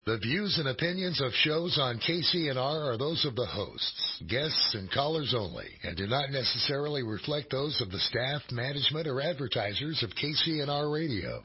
The views and opinions of shows on KCNR are those of the hosts, guests, and callers only, and do not necessarily reflect those of the staff, management, or advertisers of KCNR Radio.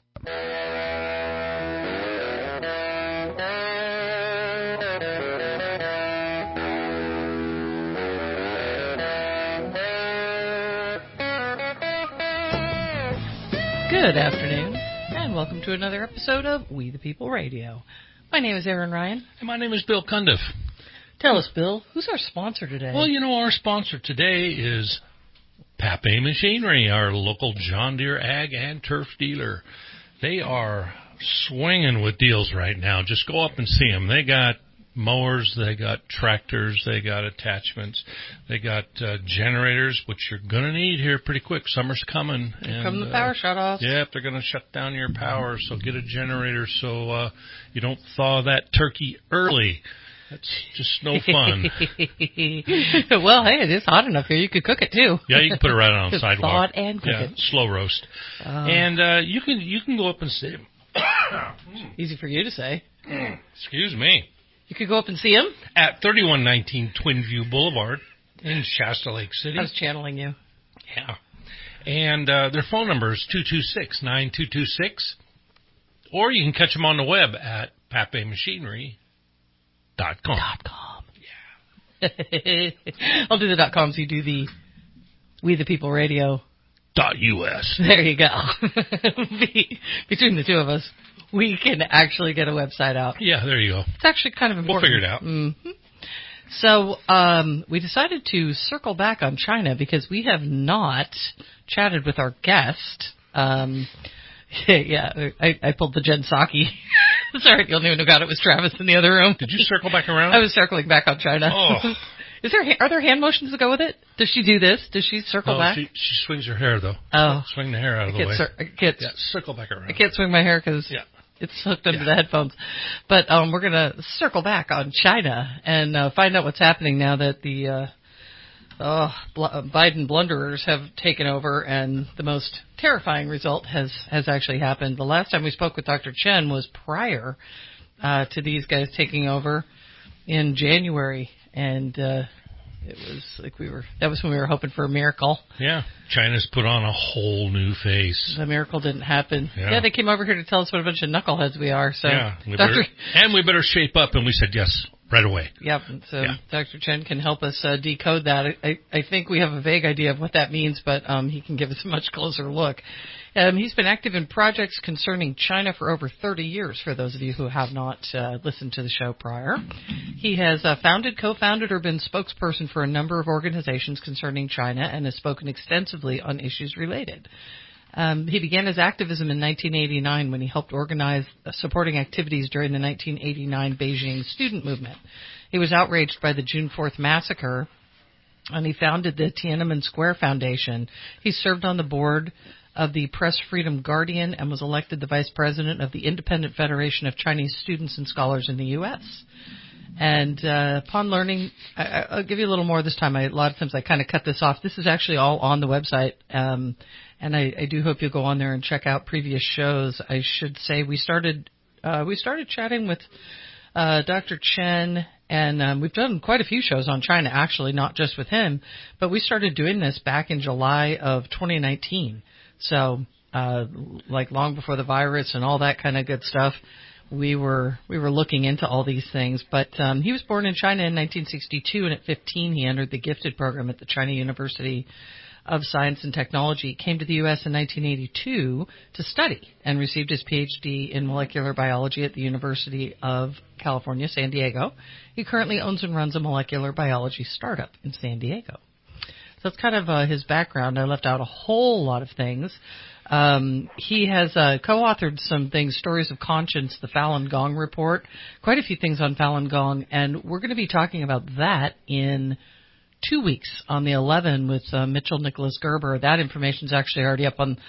Good afternoon, and welcome to another episode of We the People Radio. My name is Aaron Ryan. And my name is Bill Cundiff. Tell us, Bill, who's our sponsor today? Well, our sponsor today is Pape Machinery, our local John Deere ag and turf dealer. They are swinging with deals right now. Just go up and see them. They got mowers, they got tractors, they got attachments, they got generators, which you're going to need here pretty quick. Summer's coming. Here come the power shut-offs. Yep, they're going to shut down your power, so get a generator so you don't thaw that turkey early. That's just no fun. Well, hey, it is hot enough here. You could cook it, too. Yeah, you can put it right on the sidewalk. Thaw it and cook it. Slow roast. And you can go up and see him. Easy for you to say. Excuse me. You could go up and see him? At 3119 Twin View Boulevard in Shasta Lake City. I was channeling you. Yeah. And their phone number is 226-9226. Or you can catch them on the web at papemachinery.com. Yeah. I'll do the .com so you do the We the People Radio. .us. There you go. Between the two of us, we can actually get a website out. Yeah, there you go. It's actually kind of important. We'll figure it out. Mm-hmm. So we decided to circle back on China because we have not chatted with our guest. Yeah, I pulled the Jen Psaki. Sorry, you'll never know God, it was Travis in the other room. Did you circle back around? I was circling back on China. Oh. Are there hand motions that go with it? Does she do this? Does she circle back? She swings her hair, though. Oh. Swing the hair out of the way. Circle back around. I can't swing my hair because it's hooked into the headphones. But we're going to circle back on China and find out what's happening now that the Biden blunderers have taken over and the most terrifying result has actually happened. The last time we spoke with Dr. Chen was prior to these guys taking over in January. And it was like that was when we were hoping for a miracle. Yeah. China's put on a whole new face. The miracle didn't happen. Yeah, they came over here to tell us what a bunch of knuckleheads we are. So we better shape up, and we said yes right away. Yep. So Dr. Chen can help us decode that. I think we have a vague idea of what that means, but he can give us a much closer look. He's been active in projects concerning China for over 30 years, for those of you who have not listened to the show prior. He has founded, co-founded, or been spokesperson for a number of organizations concerning China and has spoken extensively on issues related. He began his activism in 1989 when he helped organize supporting activities during the 1989 Beijing student movement. He was outraged by the June 4th massacre, and he founded the Tiananmen Square Foundation. He served on the board of the Press Freedom Guardian and was elected the vice president of the Independent Federation of Chinese Students and Scholars in the U.S. And upon learning, I'll give you a little more this time. A lot of times I kind of cut this off. This is actually all on the website, and I do hope you'll go on there and check out previous shows. I should say we started chatting with Dr. Chen, and we've done quite a few shows on China, actually, not just with him, but we started doing this back in July of 2019. So, like long before the virus and all that kind of good stuff, we were looking into all these things. But he was born in China in 1962, and at 15 he entered the gifted program at the China University of Science and Technology. He came to the U.S. in 1982 to study and received his Ph.D. in molecular biology at the University of California, San Diego. He currently owns and runs a molecular biology startup in San Diego. So that's kind of his background. I left out a whole lot of things. He has co-authored some things, Stories of Conscience, the Falun Gong Report, quite a few things on Falun Gong, and we're going to be talking about that in 2 weeks on the 11 with Mitchell Nicholas Gerber. That information is actually already up on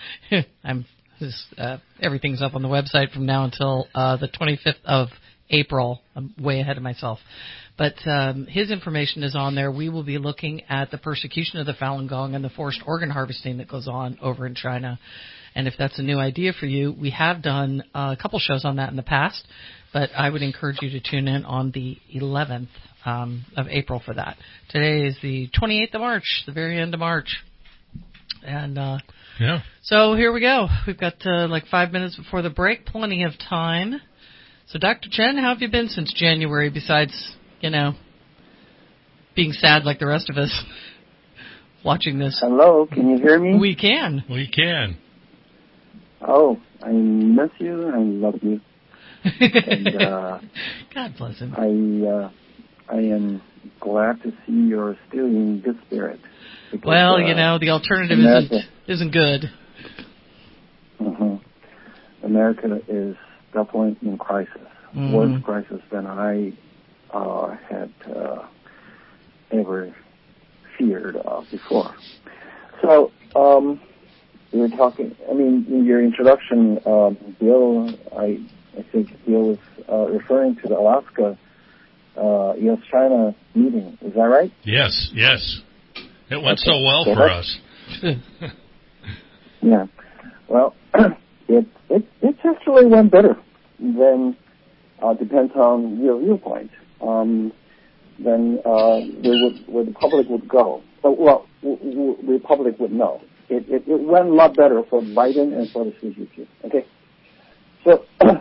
everything's up on the website from now until the 25th of April. I'm way ahead of myself. But his information is on there. We will be looking at the persecution of the Falun Gong and the forced organ harvesting that goes on over in China. And if that's a new idea for you, we have done a couple shows on that in the past. But I would encourage you to tune in on the 11th of April for that. Today is the 28th of March, the very end of March. And so here we go. We've got like 5 minutes before the break, plenty of time. So Dr. Chen, how have you been since January besides, being sad like the rest of us watching this? Hello, can you hear me? We can. We can. Oh, I miss you. I love you. And, God bless him. I am glad to see you're still in good spirit. Because, well, the alternative isn't good. Mm-hmm. America is definitely in crisis. Mm-hmm. Worse crisis than I had ever feared before. So, we were talking, in your introduction, Bill, I think Bill was referring to the Alaska U.S.-China meeting. Is that right? Yes. It went so well for us. Yeah. Well, it actually went better than, depends on your viewpoint, than where the public would go. The public would know. It went a lot better for Biden and for the CCP. Okay? So,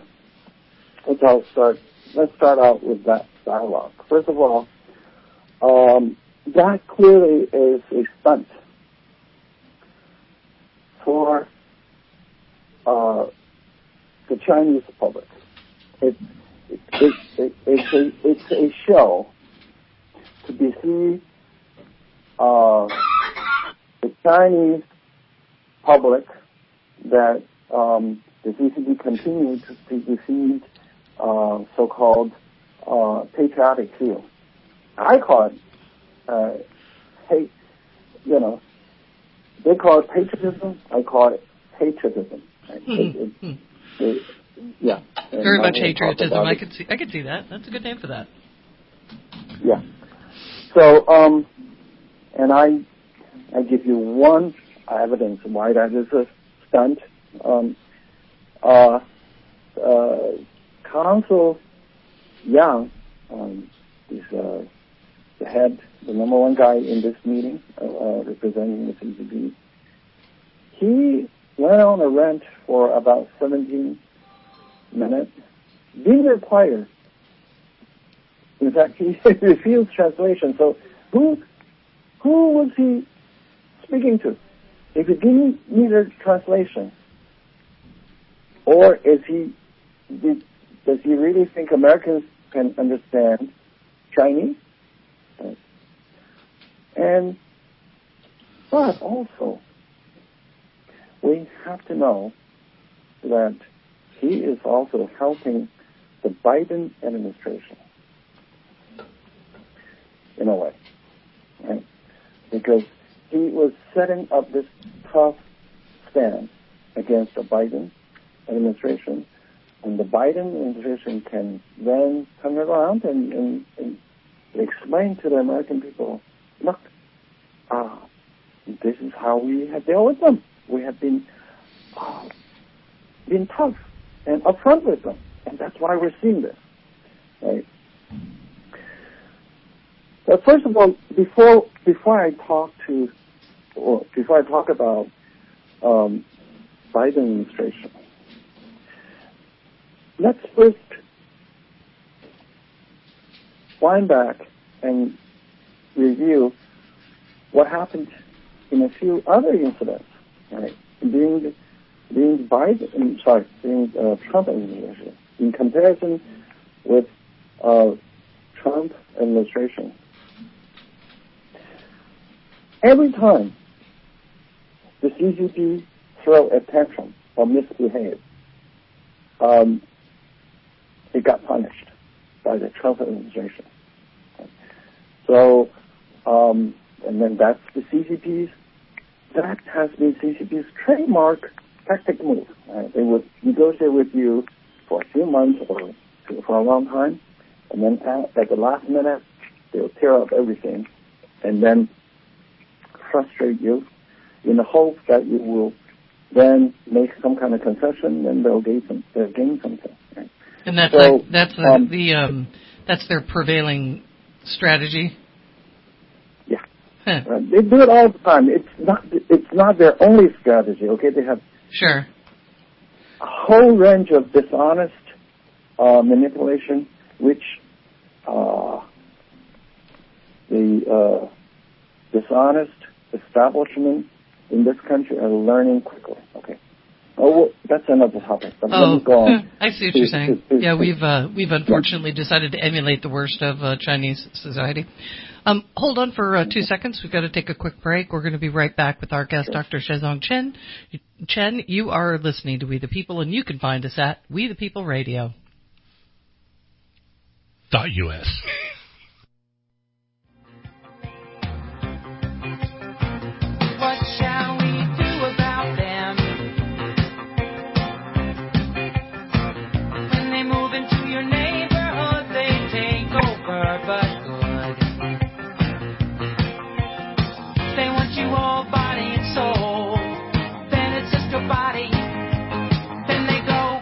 let's start out with that dialogue. First of all, that clearly is a stunt for the Chinese public. It's a show to deceive the Chinese public that the CCP continued to deceive so-called patriotic feel. I call it they call it patriotism. I call it patriotism. Yeah. Very much patriotism. I could see that. That's a good name for that. Yeah. So, and I give you one evidence why that is a stunt. Counsel Yang is the head, the number one guy in this meeting, representing the CCP. He went on a rant for about 17 minutes, didn't require. In fact, he refused translation. So who was he speaking to? If he didn't need a translation, or does he really think Americans can understand Chinese? But also, we have to know that he is also helping the Biden administration in a way, right? Because he was setting up this tough stand against the Biden administration, and the Biden administration can then turn around and explain to the American people, look, this is how we have dealt with them. We have been tough and upfront with them, and that's why we're seeing this, right? But first of all, before I talk about Biden administration, let's first wind back and review what happened in a few other incidents, right? Being Trump administration, in comparison with Trump administration. Every time the CCP throw a tantrum or misbehave, it got punished by the Trump administration. So, and then that's the CCP's, that has been CCP's trademark tactic move. They would negotiate with you for a few months or for a long time, and then at the last minute, they'll tear up everything and then frustrate you in the hope that you will then make some kind of concession and they'll gain something. Right? And that's So, that's their prevailing strategy. Yeah. Huh. They do it all the time. It's not their only strategy. Okay, they have Sure. a whole range of dishonest manipulation, which the dishonest establishment in this country are learning quickly. Okay. Oh, well, that's another topic. But let me go on. I see what you're saying. Yeah, we've unfortunately decided to emulate the worst of Chinese society. Hold on for 2 seconds. We've got to take a quick break. We're going to be right back with our guest, Dr. Shizong Chen. Chen, you are listening to We the People, and you can find us at We the People Radio. .us. What shall we do about them? When they move into your neighborhood, they take over, but good. They want you all body and soul. Then it's just your body. Then they go.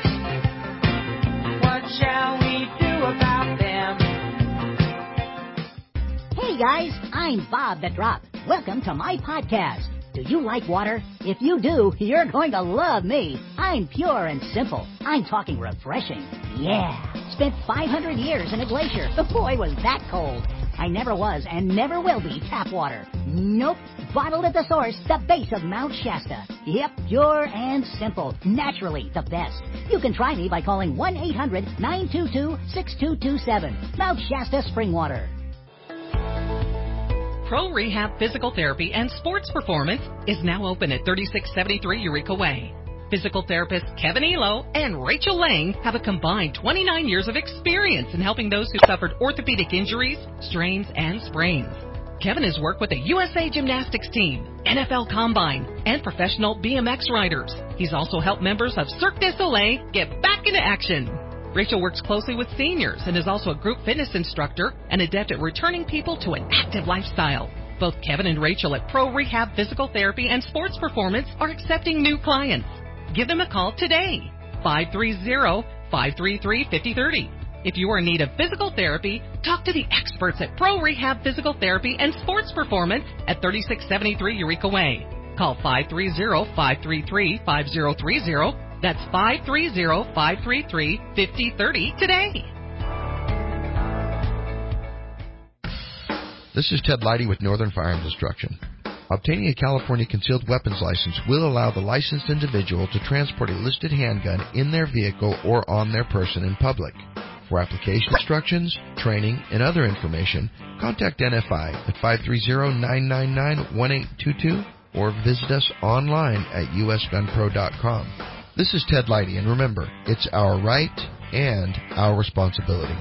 What shall we do about them? Hey guys, I'm Bob the Drop. Welcome to my podcast. Do you like water? If you do, you're going to love me. I'm pure and simple. I'm talking refreshing. Yeah. Spent 500 years in a glacier. The boy was that cold. I never was and never will be tap water. Nope. Bottled at the source, the base of Mount Shasta. Yep, pure and simple. Naturally the best. You can try me by calling 1-800-922-6227. Mount Shasta Spring Water. Pro Rehab Physical Therapy and Sports Performance is now open at 3673 Eureka Way. Physical therapists Kevin Elo and Rachel Lang have a combined 29 years of experience in helping those who suffered orthopedic injuries, strains, and sprains. Kevin has worked with the USA Gymnastics team, NFL Combine, and professional BMX riders. He's also helped members of Cirque du Soleil get back into action. Rachel works closely with seniors and is also a group fitness instructor and adept at returning people to an active lifestyle. Both Kevin and Rachel at Pro Rehab Physical Therapy and Sports Performance are accepting new clients. Give them a call today, 530-533-5030. If you are in need of physical therapy, talk to the experts at Pro Rehab Physical Therapy and Sports Performance at 3673 Eureka Way. Call 530-533-5030. That's 530-533-5030 today. This is Ted Leidy with Northern Firearms Instruction. Obtaining a California concealed weapons license will allow the licensed individual to transport a listed handgun in their vehicle or on their person in public. For application instructions, training, and other information, contact NFI at 530-999-1822 or visit us online at usgunpro.com. This is Ted Leidy, and remember, it's our right and our responsibility.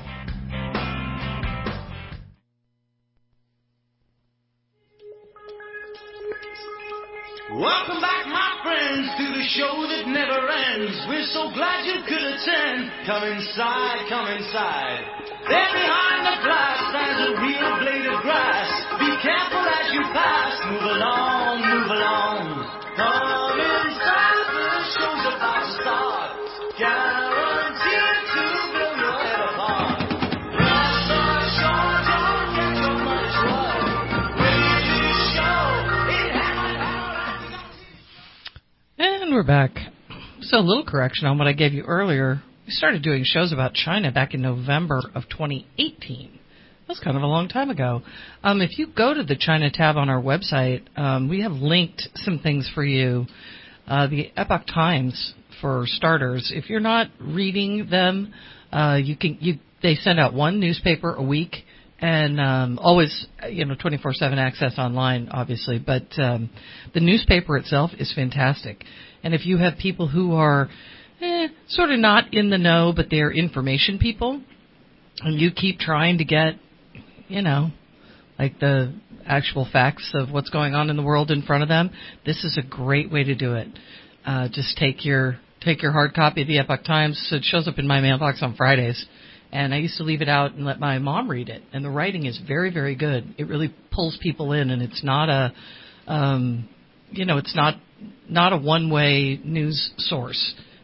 Welcome back, my friends, to the show that never ends. We're so glad you could attend. Come inside, come inside. There behind the glass stands a real blade of grass. Be careful as you pass. Move along, move along. Come inside, the show's about to start. Guaranteed to blow your head apart. Rest assured, don't get so much love. Radio show, it happened. And we're back. So a little correction on what I gave you earlier. We started doing shows about China back in November of 2018. That was kind of a long time ago. If you go to the China tab on our website, we have linked some things for you. The Epoch Times, for starters. If you're not reading them, they send out one newspaper a week, and always 24/7 access online, obviously. But the newspaper itself is fantastic. And if you have people who are sort of not in the know, but they're information people, and you keep trying to get, like the actual facts of what's going on in the world in front of them, this is a great way to do it. Just take your hard copy of the Epoch Times. So it shows up in my mailbox on Fridays. And I used to leave it out and let my mom read it. And the writing is very, very good. It really pulls people in, and it's not a, it's not a one-way news source.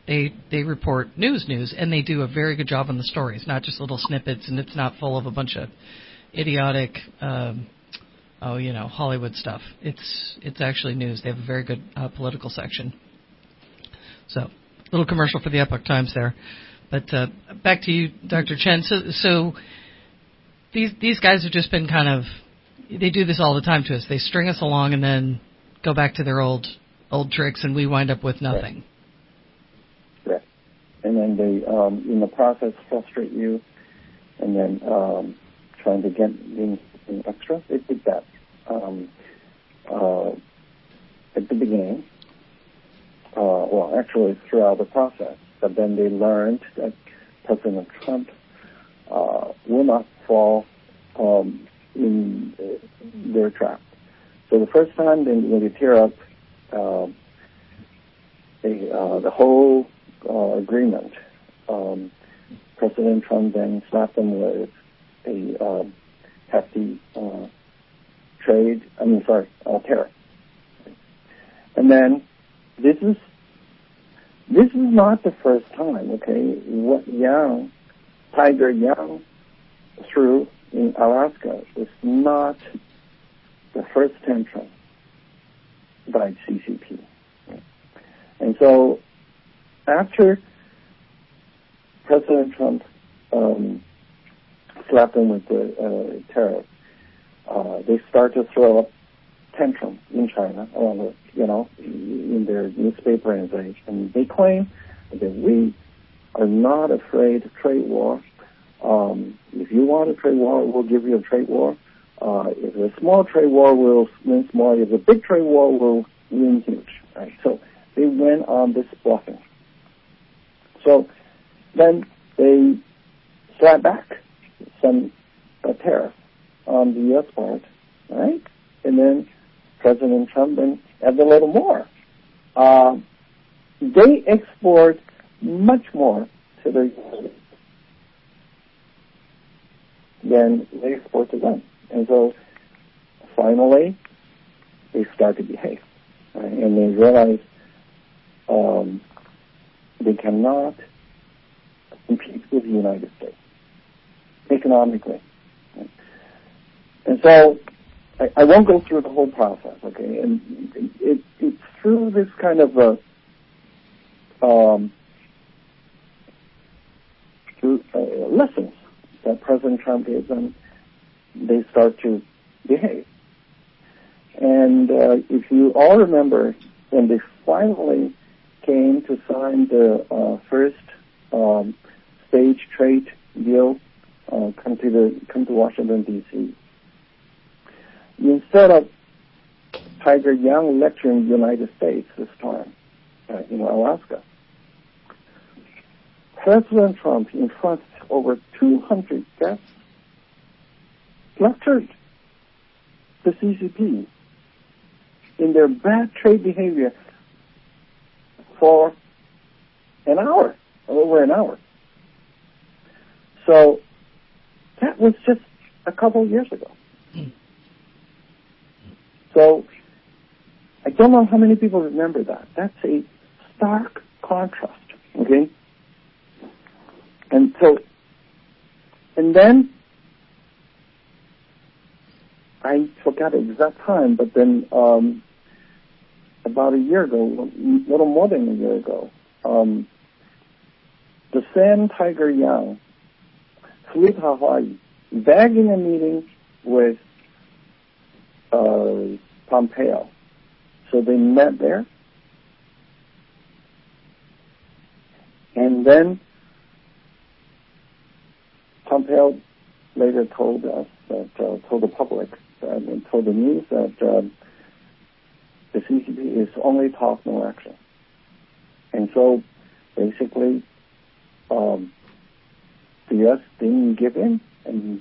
They report news, and they do a very good job on the stories, not just little snippets, and it's not full of a bunch of idiotic, Hollywood stuff. It's actually news. They have a very good political section. So, little commercial for the Epoch Times there. But back to you, Dr. Chen. So these guys have just been they do this all the time to us. They string us along and then go back to their old tricks, and we wind up with nothing. Right. And then they, in the process, frustrate you, and then trying to get in extra. They did that at the beginning. Actually throughout the process. But then they learned that President Trump will not fall in their trap. So the first time when they tear up the whole agreement, President Trump then slapped them with a hefty tariff. And then this is not the first time, okay? What Tiger Yang threw in Alaska is not the first tantrum by CCP. And so after President Trump slapped them with the tariff, they start to throw up tantrum in China, in their newspaper, and they claim that we are not afraid of trade war. If you want a trade war, we'll give you a trade war. If a small trade war, we'll win small. If a big trade war, we'll win huge. Right? So they went on this bluffing. So then they slap back some tariff on the U.S. part, right? And then President Trump then adds a little more. They export much more to the U.S. than they export to them. And so finally, they start to behave. Right? And they realize they cannot compete with the United States economically. Right? And so I won't go through the whole process, okay? And it's through this kind of lessons that President Trump gives them, they start to behave. And if you all remember, when they finally came to sign the first stage trade deal, come to Washington, D.C., instead of Tiger Yang lecturing the United States this time in Alaska, President Trump, in front of over 200 guests, lectured the CCP in their bad trade behavior for an hour, over an hour. So that was just a couple of years ago. So I don't know how many people remember that. That's a stark contrast, okay? And then I forgot the exact time, but then about a year ago, a little more than a year ago, the same Tiger Yang flew to Hawaii, begging a meeting with Pompeo. So they met there, and then Pompeo later told us that, told the public and told the news that the CCP is only talk, no action. And so basically, the U.S. didn't give in, and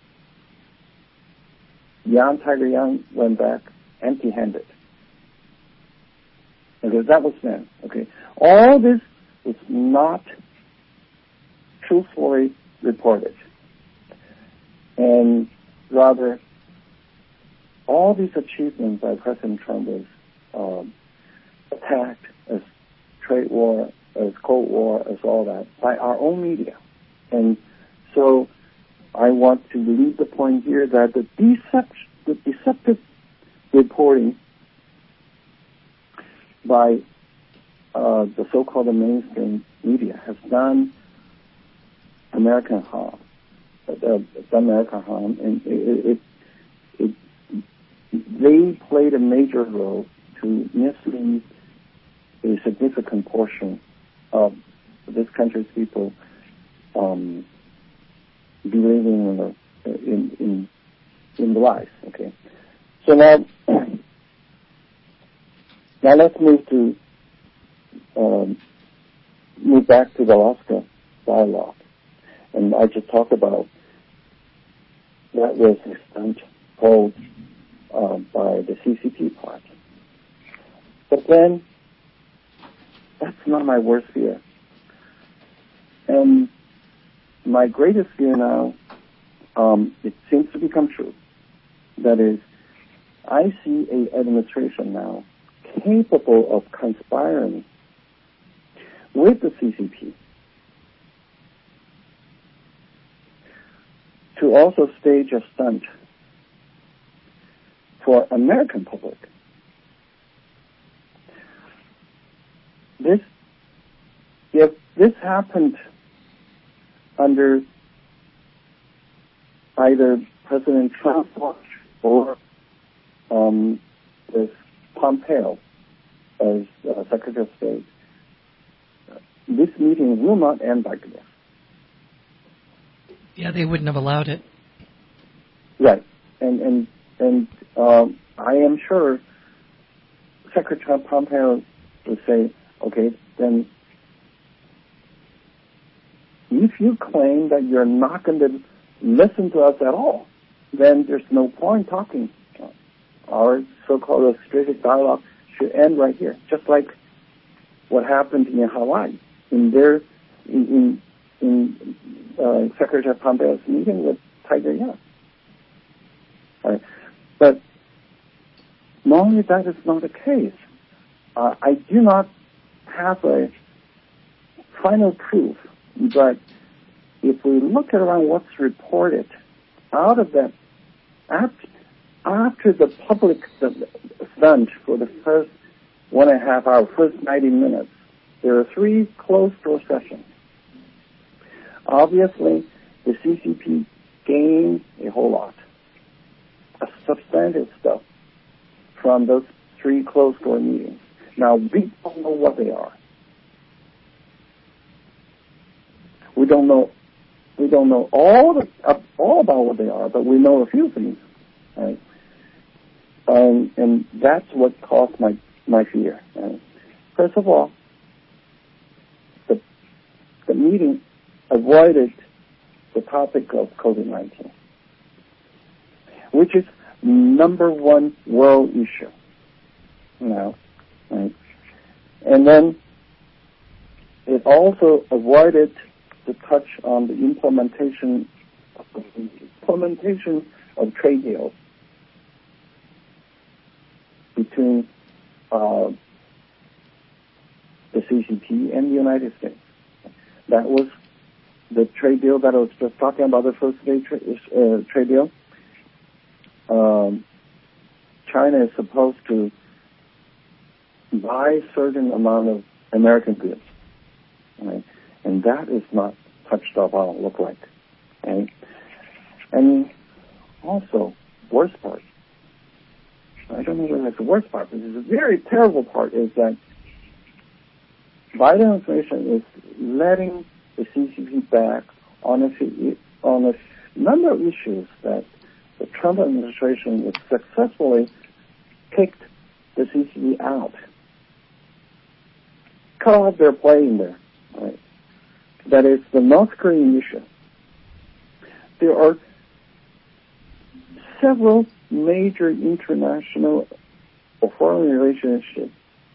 Tiger Yang went back empty-handed. Because that was then, okay? All this was not truthfully reported. And rather, all these achievements by President Trump was attacked as trade war as Cold War, as all that, by our own media. And so I want to leave the point here that the deceptive reporting by the so-called mainstream media has done American harm. And they played a major role to mislead a significant portion of this country's people believing in the lies. Okay, so now let's move back to the Alaska dialogue, and I just talked about that was a stunt pulled by the CCP part. But then, that's not my worst fear. And my greatest fear now, it seems to become true. That is, I see an administration now capable of conspiring with the CCP to also stage a stunt for American public. If this happened under either President Trump or with Pompeo as Secretary of State, this meeting will not end like this. Yeah, they wouldn't have allowed it. Right, and I am sure Secretary Pompeo would say, okay, then if you claim that you're not going to listen to us at all, then there's no point talking. Our so-called strategic dialogue should end right here, just like what happened in Hawaii in Secretary Pompeo's meeting with Tiger Young. Right. But normally that is not the case. I do not have a final proof, but if we look around what's reported out of that, after the public stunt for the first 1.5 hours, first 90 minutes, there are 3 closed-door sessions. Obviously, the CCP gained a whole lot of substantive stuff from those 3 closed-door meetings. Now, we don't know what they are. We don't know all about what they are, but we know a few things, right? And that's what caused my fear. Right? First of all, the meeting avoided the topic of COVID-19, which is number one world issue now, right? And then it also avoided the touch on the implementation of trade deals between the CCP and the United States. That was the trade deal that I was just talking about, the first day trade deal. China is supposed to buy a certain amount of American goods, right? And that is not touched upon, look like. Right? And also, worst part, I don't know whether that's the worst part, but the very terrible part is that Biden administration is letting the CCP back on a number of issues that the Trump administration has successfully kicked the CCP out. Cut off their play in there. Right? That is the North Korean issue. There are several major international or foreign relationship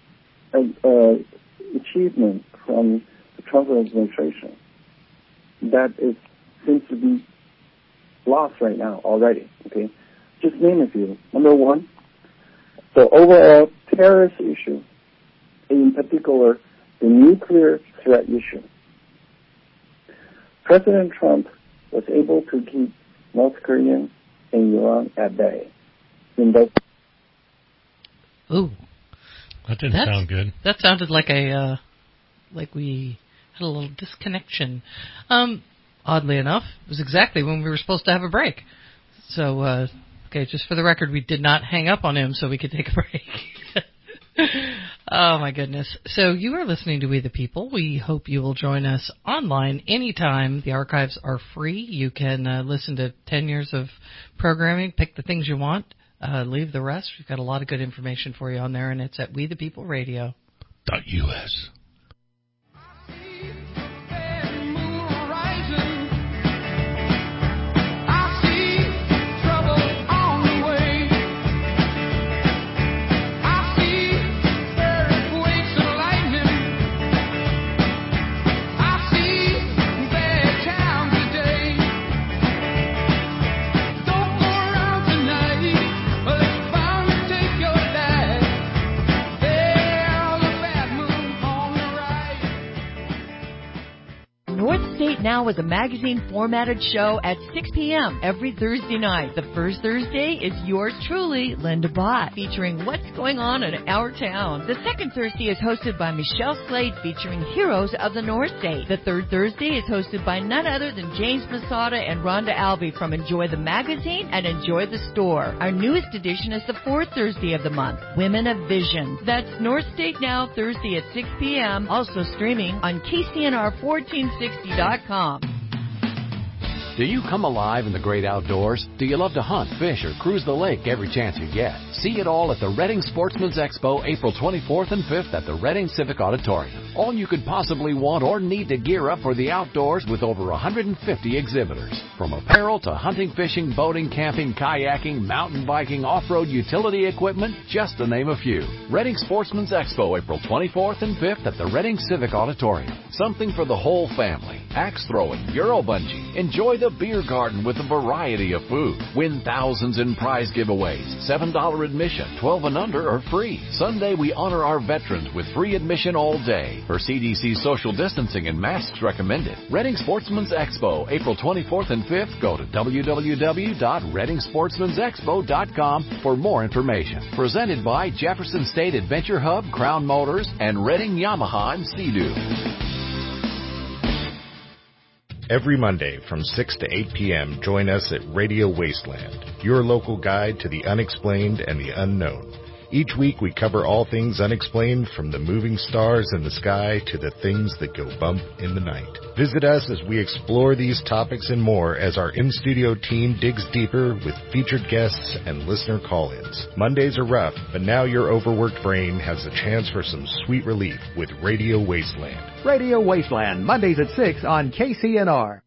achievements from the Trump administration that seems to be lost right now already. Okay, just name a few. Number one, the overall terrorist issue, in particular the nuclear threat issue. President Trump was able to keep North Korea and Iran at bay. Ooh. That didn't sound good. That sounded like like we had a little disconnection. Oddly enough, it was exactly when we were supposed to have a break. So, okay, just for the record, we did not hang up on him so we could take a break. Oh, my goodness. So you are listening to We the People. We hope you will join us online anytime. The archives are free. You can listen to 10 years of programming, pick the things you want, leave the rest. We've got a lot of good information for you on there, and it's at WeThePeopleRadio.us. North State Now is a magazine-formatted show at 6 p.m. every Thursday night. The first Thursday is yours truly, Linda Bott, featuring what's going on in our town. The second Thursday is hosted by Michelle Slade, featuring heroes of the North State. The third Thursday is hosted by none other than James Masada and Rhonda Albee from Enjoy the Magazine and Enjoy the Store. Our newest edition is the fourth Thursday of the month, Women of Vision. That's North State Now, Thursday at 6 p.m., also streaming on KCNR1460.com. Do you come alive in the great outdoors? Do you love to hunt, fish, or cruise the lake every chance you get? See it all at the Reading Sportsman's Expo, April 24th and 5th at the Reading Civic Auditorium. All you could possibly want or need to gear up for the outdoors with over 150 exhibitors. From apparel to hunting, fishing, boating, camping, kayaking, mountain biking, off-road utility equipment, just to name a few. Reading Sportsman's Expo, April 24th and 5th at the Reading Civic Auditorium. Something for the whole family. Axe throwing, Euro bungee. Enjoy the beer garden with a variety of food. Win thousands in prize giveaways. $7 admission, 12 and under are free. Sunday we honor our veterans with free admission all day. For CDC social distancing and masks recommended. Reading Sportsman's Expo, April 24th and 5th. Go to www.readingsportsmansexpo.com for more information. Presented by Jefferson State Adventure Hub, Crown Motors, and Reading Yamaha and Sea-Doo. Every Monday from 6 to 8 p.m., join us at Radio Wasteland, your local guide to the unexplained and the unknown. Each week we cover all things unexplained, from the moving stars in the sky to the things that go bump in the night. Visit us as we explore these topics and more as our in-studio team digs deeper with featured guests and listener call-ins. Mondays are rough, but now your overworked brain has a chance for some sweet relief with Radio Wasteland. Radio Wasteland, Mondays at 6 on KCNR.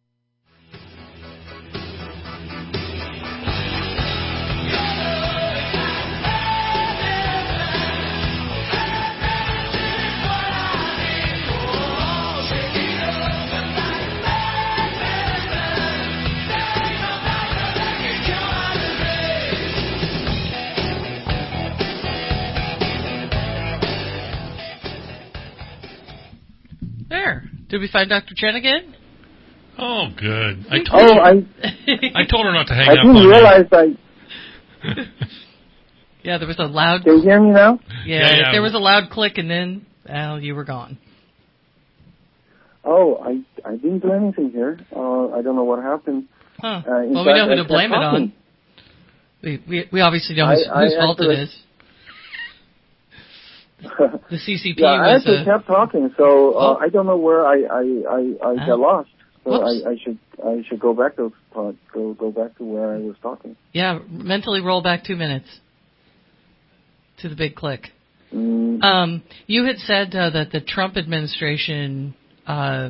Did we find Dr. Chen again? Oh, good. I told her not to hang up on me. I didn't realize Yeah, there was a loud... Can you hear me now? Yeah, there was a loud click, and then, you were gone. Oh, I didn't do anything here. I don't know what happened. Huh. Well, we know who to blame it on. We obviously know whose fault it is. The CCP I actually kept talking, so I don't know where I got lost. So I should go back to where I was talking. Yeah, mentally roll back 2 minutes to the big click. You had said that the Trump administration, had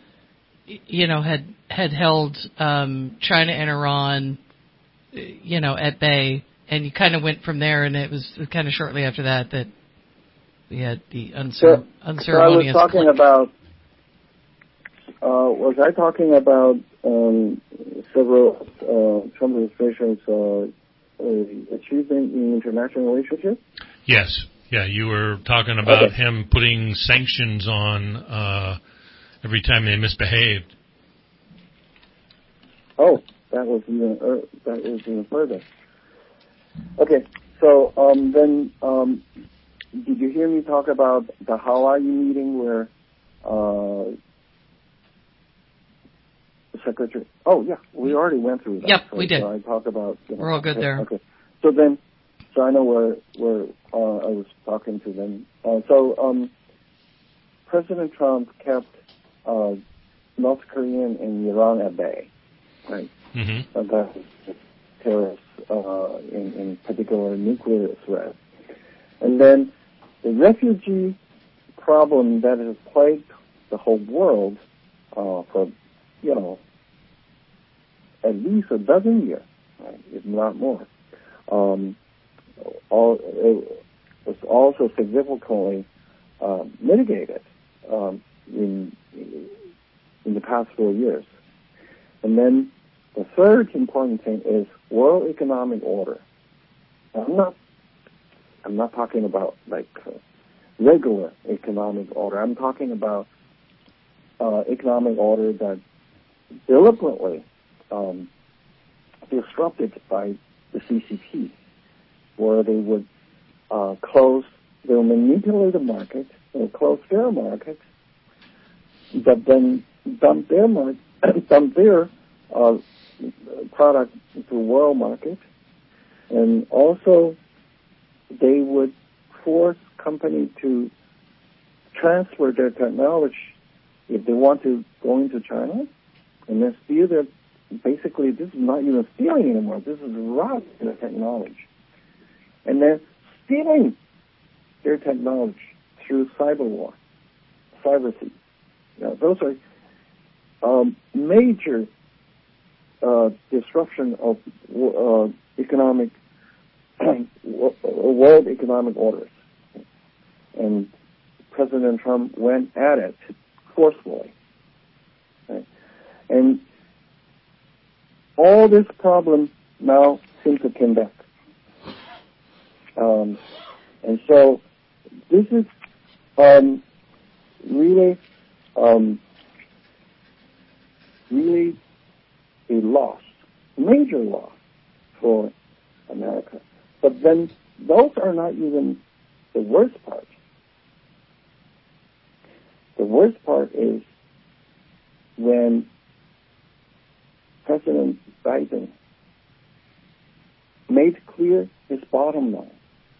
held China and Iran, at bay, and you kind of went from there, and it was kind of shortly after that we had the unceremonious. So I was talking about. Was I talking about several Trump administration's achievement in international relationships? Yes. Yeah, you were talking about him putting sanctions on every time they misbehaved. Oh, that was even further. Okay, so then did you hear me talk about the Hawaii meeting where the secretary? Oh yeah, we already went through that. Yep, we did. So I talked about. We're all good there. Okay, so I know where I was talking to them. President Trump kept North Korea and Iran at bay, right? Mm-hmm. About terrorists, in particular nuclear threat. And then the refugee problem that has plagued the whole world for, at least a dozen years, right, if not more, it was also significantly mitigated in the past 4 years. And then the third important thing is world economic order. Now, I'm not talking about regular economic order. I'm talking about economic order that deliberately disrupted by the CCP, where they would they would manipulate the market, they would close their market, but then dump their product into world market, and also they would force companies to transfer their technology if they want to go into China, and then steal their. Basically, this is not even stealing anymore. This is robbing their technology, and then stealing their technology through cyber war, cyber thieves. Those are major disruption of economic world economic orders, and President Trump went at it forcefully, right? And all this problem now seems to come back, and so this is really a loss, major loss for America. But then those are not even the worst part. The worst part is when President Biden made clear his bottom line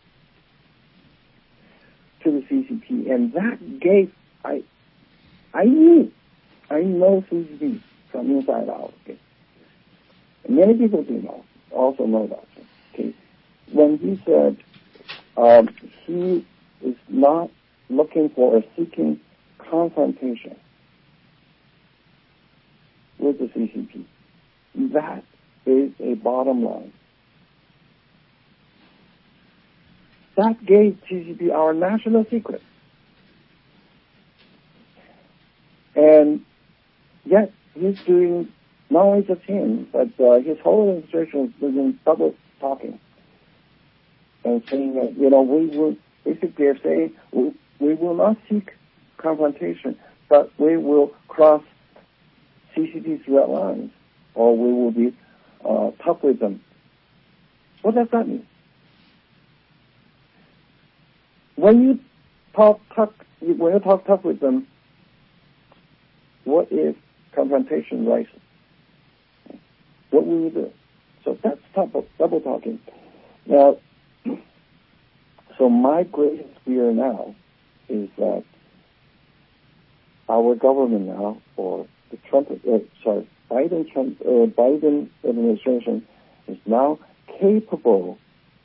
to the CCP, and that gave I know CCP from inside out. Okay? And many people also know that. Okay, when he said he is not looking for or seeking confrontation with the CCP, that is a bottom line. That gave CCP our national secret. And yet he's doing, not only just him, but his whole administration is doing double talking and saying that, we will, basically they're saying we will not seek confrontation, but we will cross CCP's red lines, or we will be tough with them. What does that mean? When you talk tough with them, what is confrontation rises? What will you do? So that's double talking. Now, so my greatest fear now is that our government now, or the Biden administration, is now capable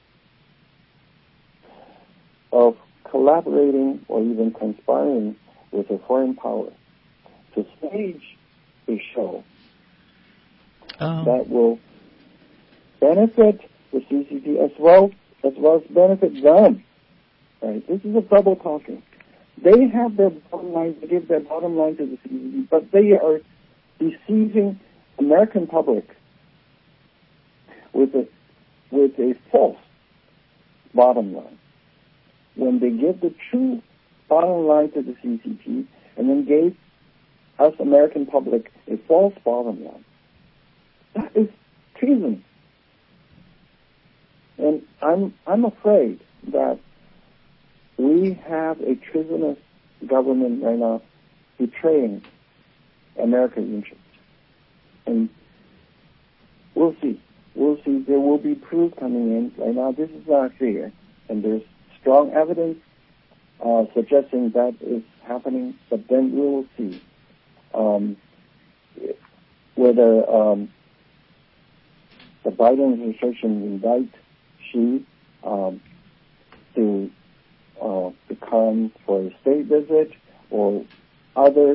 of collaborating or even conspiring with a foreign power to stage a show that will benefit the CCP as well as benefit them. Right? This is a double talking. They have their bottom line, they give their bottom line to the CCP, but they are deceiving American public with a false bottom line. when they give the true bottom line to the CCP and then gave us American public a false bottom line. That is treason. And I'm afraid that we have a treasonous government right now betraying American interests. And we'll see. We'll see. There will be proof coming in. Right now, this is not clear. And there's strong evidence suggesting that is happening. But then we will see whether the Biden administration invite Xi to come for a state visit or other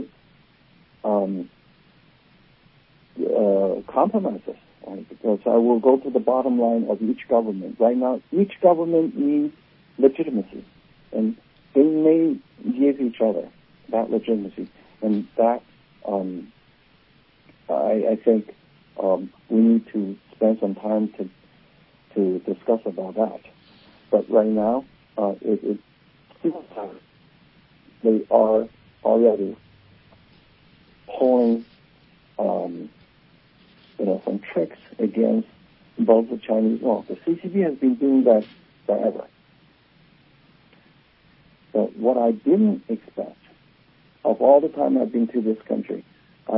compromises. Right? Because I will go to the bottom line of each government. Right now, each government needs legitimacy, and they may give each other that legitimacy. And that, I think, we need to spend some time to discuss about that. But right now, it seems like they are already pulling, some tricks against both the Chinese. Well, the CCP has been doing that forever. But what I didn't expect, of all the time I've been to this country, I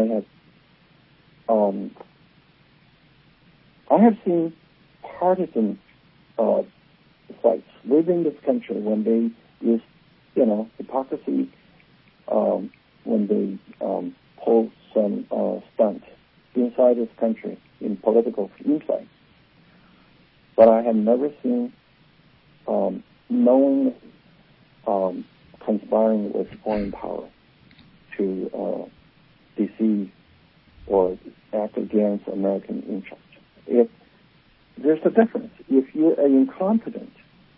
have seen partisan fights within this country when they use, hypocrisy, when they pull some stunts inside this country in political insight. But I have never seen knowing conspiring with foreign power to deceive or act against American interests. There's a difference. If you're incompetent,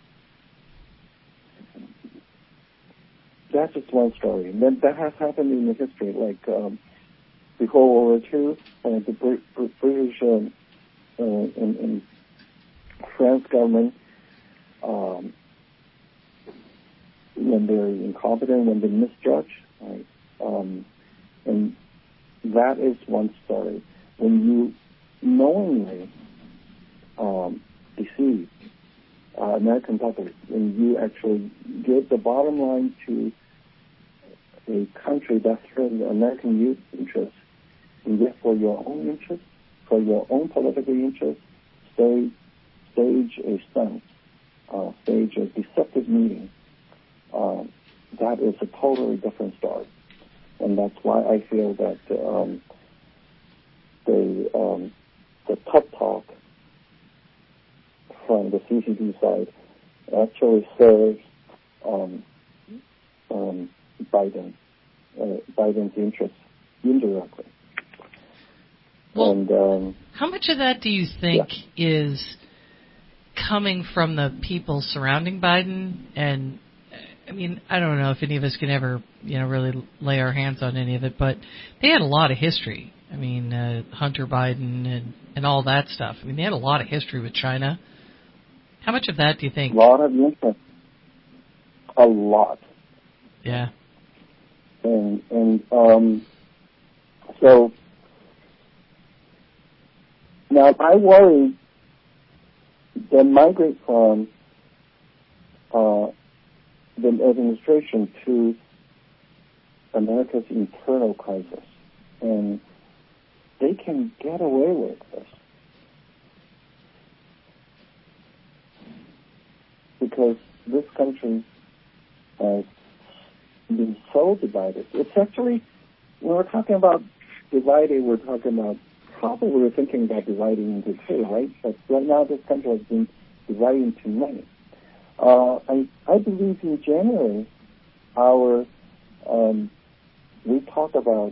that's just one story. And then that has happened in the history, like before World War II, the British and France government, when they're incompetent, when they misjudge, right? And that is one story. When you knowingly deceive American public, when you actually give the bottom line to a country that's hurting American youth interests, and yet for your own interests, for your own political interests, stage a stunt, stage a deceptive meeting, that is a totally different story. And that's why I feel that the tough talk from the CCP side actually serves Biden's interests indirectly. Well, and how much of that do you think is coming from the people surrounding Biden? And I mean, I don't know if any of us can ever, really lay our hands on any of it, but they had a lot of history. I mean, Hunter Biden and all that stuff. I mean, they had a lot of history with China. How much of that do you think? A lot of interest. A lot. Yeah. And so now I worry that migrate from the administration to America's internal crisis, and they can get away with this because this country has been so divided. It's actually, when we're talking about divided, we're talking about probably we're thinking about dividing into two, right? But right now this country has been divided into many. I believe in January, we talked about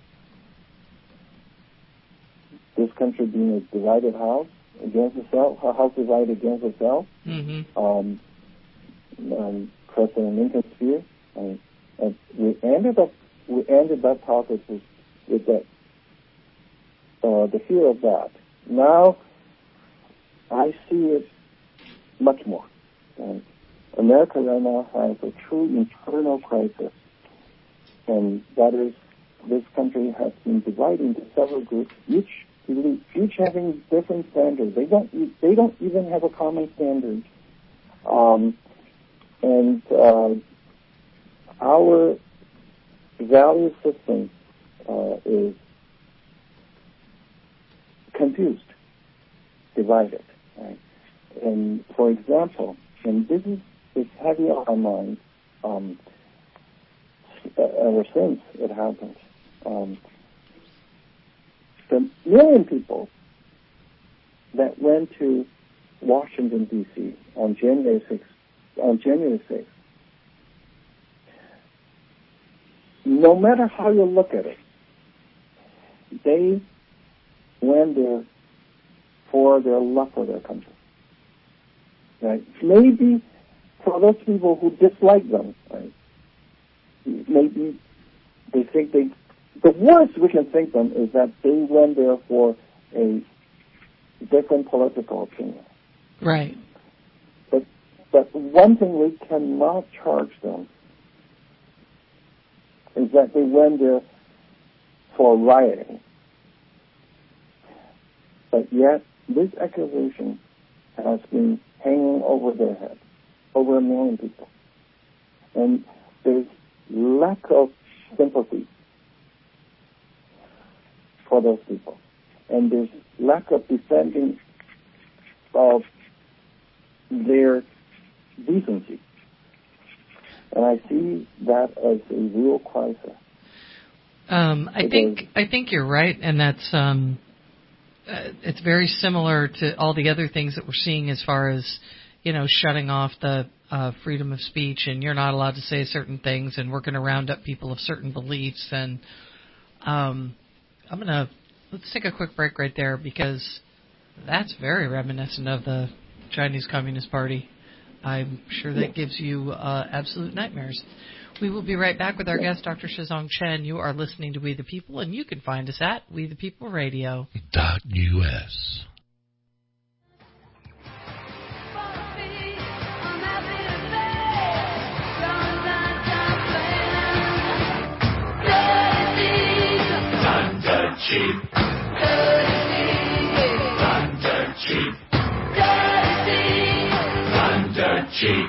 this country being a divided house against itself, a house divided against itself. Mm-hmm. President Lincoln's fear. And we ended that talk with that, the fear of that. Now, I see it much more. America right now has a true internal crisis, and that is this country has been divided into several groups, each having different standards. They don't even have a common standard, and our value system is confused, divided. Right? And for example, and this is heavy on our mind ever since it happened. The million people that went to Washington D.C. on January 6th, no matter how you look at it, they went there for their love for their country. Right? Maybe for those people who dislike them, right? Maybe they think the worst we can think them is that they went there for a different political opinion. Right. But one thing we cannot charge them is that they went there for rioting. But yet, this accusation has been hanging over their head, over 1 million people. And there's lack of sympathy for those people. And there's lack of defending of their decency. And I see that as a real crisis. I think you're right, and that's it's very similar to all the other things that we're seeing as far as, shutting off the freedom of speech, and you're not allowed to say certain things, and we're going to round up people of certain beliefs. And let's take a quick break right there, because that's very reminiscent of the Chinese Communist Party. I'm sure that gives you absolute nightmares. We will be right back with our guest, Dr. Shizong Chen. You are listening to We the People, and you can find us at WeThePeopleRadio.us. Cheap. Thunder cheap. Thunder cheap.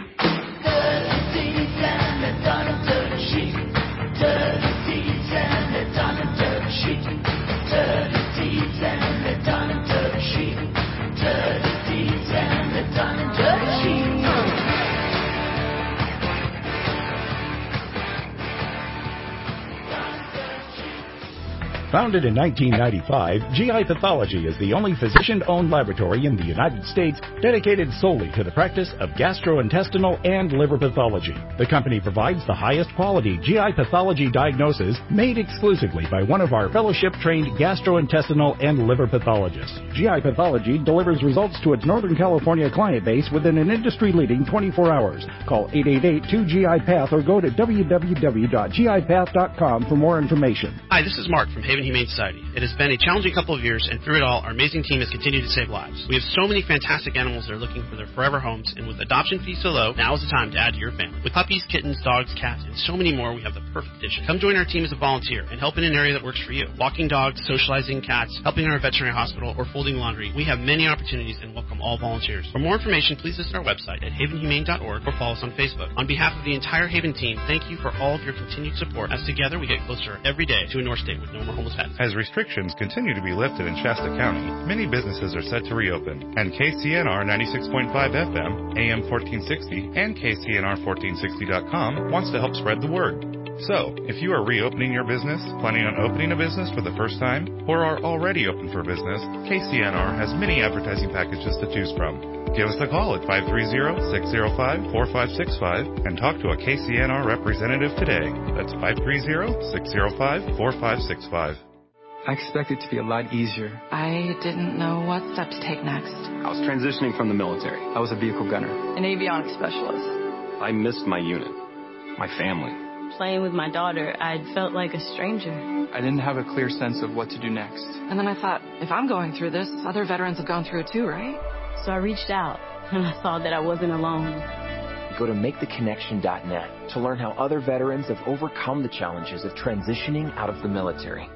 Founded in 1995, GI Pathology is the only physician-owned laboratory in the United States dedicated solely to the practice of gastrointestinal and liver pathology. The company provides the highest quality GI pathology diagnosis made exclusively by one of our fellowship-trained gastrointestinal and liver pathologists. GI Pathology delivers results to its Northern California client base within an industry-leading 24 hours. Call 888-2GI-PATH or go to www.gipath.com for more information. Hi, this is Mark from Haven Humane Society. It has been a challenging couple of years, and through it all, our amazing team has continued to save lives. We have so many fantastic animals that are looking for their forever homes, and with adoption fees so low, now is the time to add to your family. With puppies, kittens, dogs, cats, and so many more, we have the perfect addition. Come join our team as a volunteer and help in an area that works for you. Walking dogs, socializing cats, helping in our veterinary hospital, or folding laundry. We have many opportunities and welcome all volunteers. For more information, please visit our website at havenhumane.org or follow us on Facebook. On behalf of the entire Haven team, thank you for all of your continued support, as together we get closer every day to a North State with no more homeless pets. As restrictions continue to be lifted in Shasta County, many businesses are set to reopen, and KCNR 96.5 FM, AM 1460, and KCNR1460.com wants to help spread the word. So, if you are reopening your business, planning on opening a business for the first time, or are already open for business, KCNR has many advertising packages to choose from. Give us a call at 530-605-4565 and talk to a KCNR representative today. That's 530-605-4565. I expected it to be a lot easier. I didn't know what step to take next. I was transitioning from the military. I was a vehicle gunner. An avionics specialist. I missed my unit, my family. Playing with my daughter, I felt like a stranger. I didn't have a clear sense of what to do next. And then I thought, if I'm going through this, other veterans have gone through it too, right? So I reached out, and I saw that I wasn't alone. go to MakeTheConnection.net to learn how other veterans have overcome the challenges of transitioning out of the military.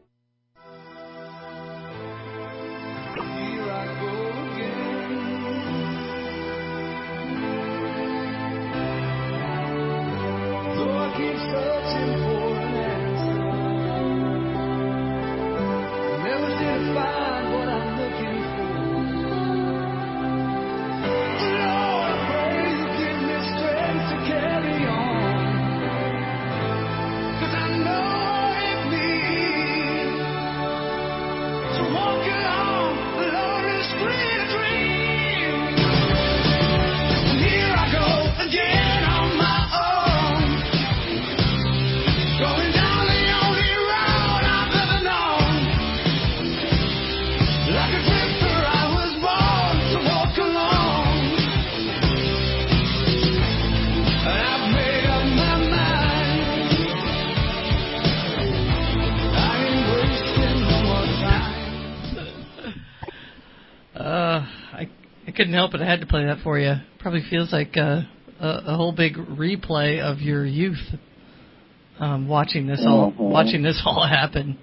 I couldn't help it. I had to play that for you. Probably feels like a whole big replay of your youth, watching this all happen.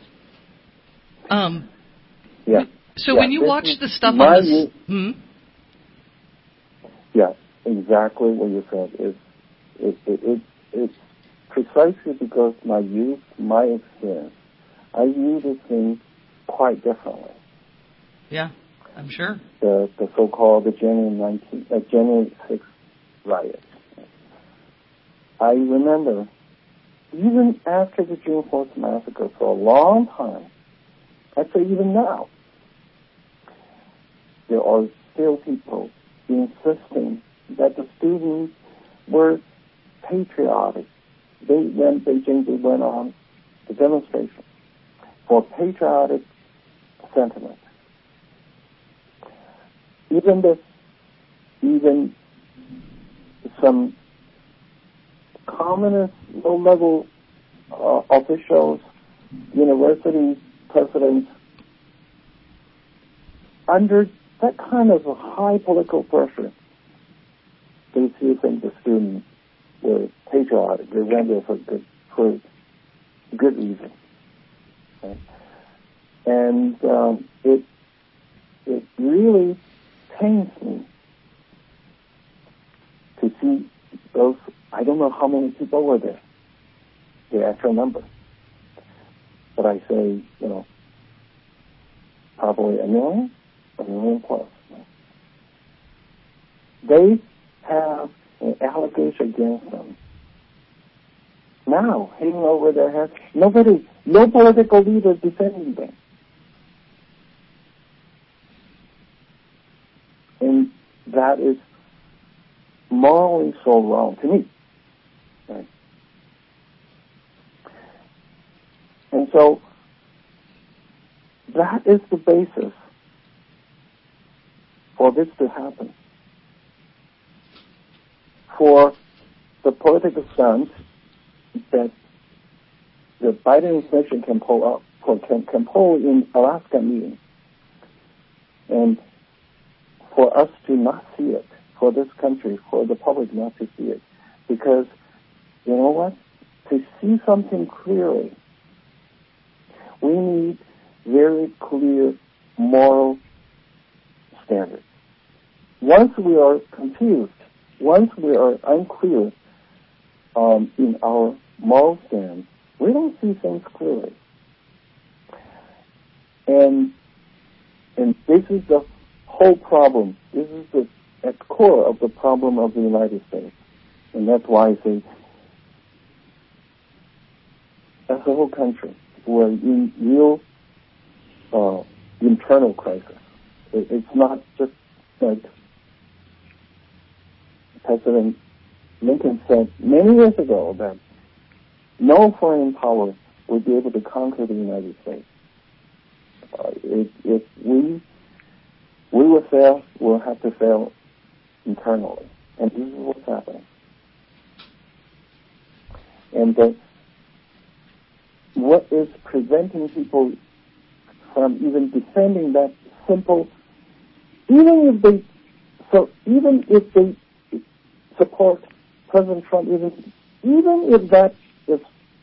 Yeah. So when you watch the stuff on this, yeah, exactly what you said. It's precisely because my youth, my experience, I view this thing quite differently. Yeah, I'm sure. The so-called January 6th riot. I remember, even after the June 4th massacre, for a long time, I'd say even now, there are still people insisting that the students were patriotic. When Beijing went on the demonstration for patriotic sentiment. Even some communist low-level officials, university presidents, under that kind of a high political pressure, they still think the students were patriotic. They went there for good reason. Okay? And it really pains me to see those. I don't know how many people were there, the actual number, but I say, probably a million plus. They have an allegation against them now hanging over their heads. No political leader defending them. And that is morally so wrong to me. Right? And so that is the basis for this to happen. For the political stance that the Biden administration can pull in Alaska meeting, and for us to not see it, for this country, for the public not to see it, because you know what? To see something clearly, we need very clear moral standards. Once we are confused, once we are unclear in our moral stance, we don't see things clearly. And this is the whole problem. This is at the core of the problem of the United States. And that's why I say, as a whole country, we're in real internal crisis. It's not just like President Lincoln said many years ago that no foreign power would be able to conquer the United States. If we will fail, we'll have to fail internally. And this is what's happening. And what is preventing people from even defending that simple, even if they support President Trump, even if that is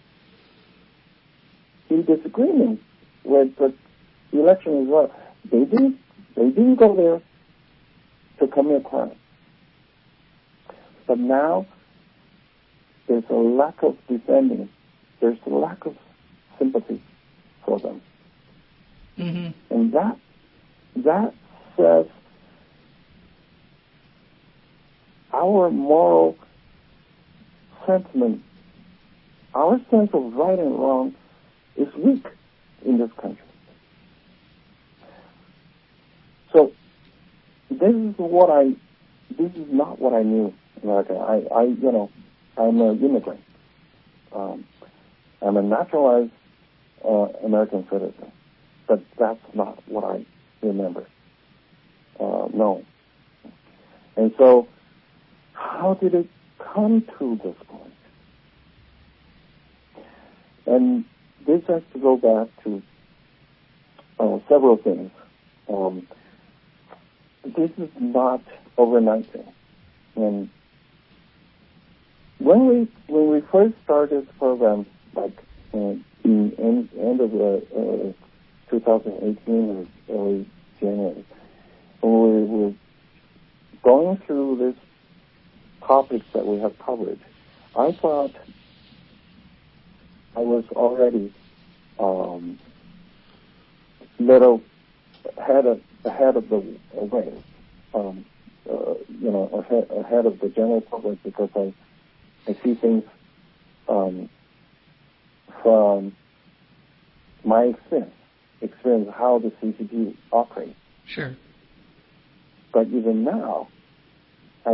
in disagreement with the election as well. They didn't go there to commit crime. But now there's a lack of defending. There's a lack of sympathy for them. Mm-hmm. And that says our moral sentiment, our sense of right and wrong is weak in this country. So this is not what I knew in America. I'm an immigrant. I'm a naturalized American citizen, but that's not what I remember. No. And so, how did it come to this point? And this has to go back to several things. This is not overnight thing. And when we first started this program, like in end of 2018 or early January, when we were going through these topics that we have covered, I thought I was already little ahead of the way, ahead of the general public, because I see things from my experience how the CCP operates. Sure. But even now, I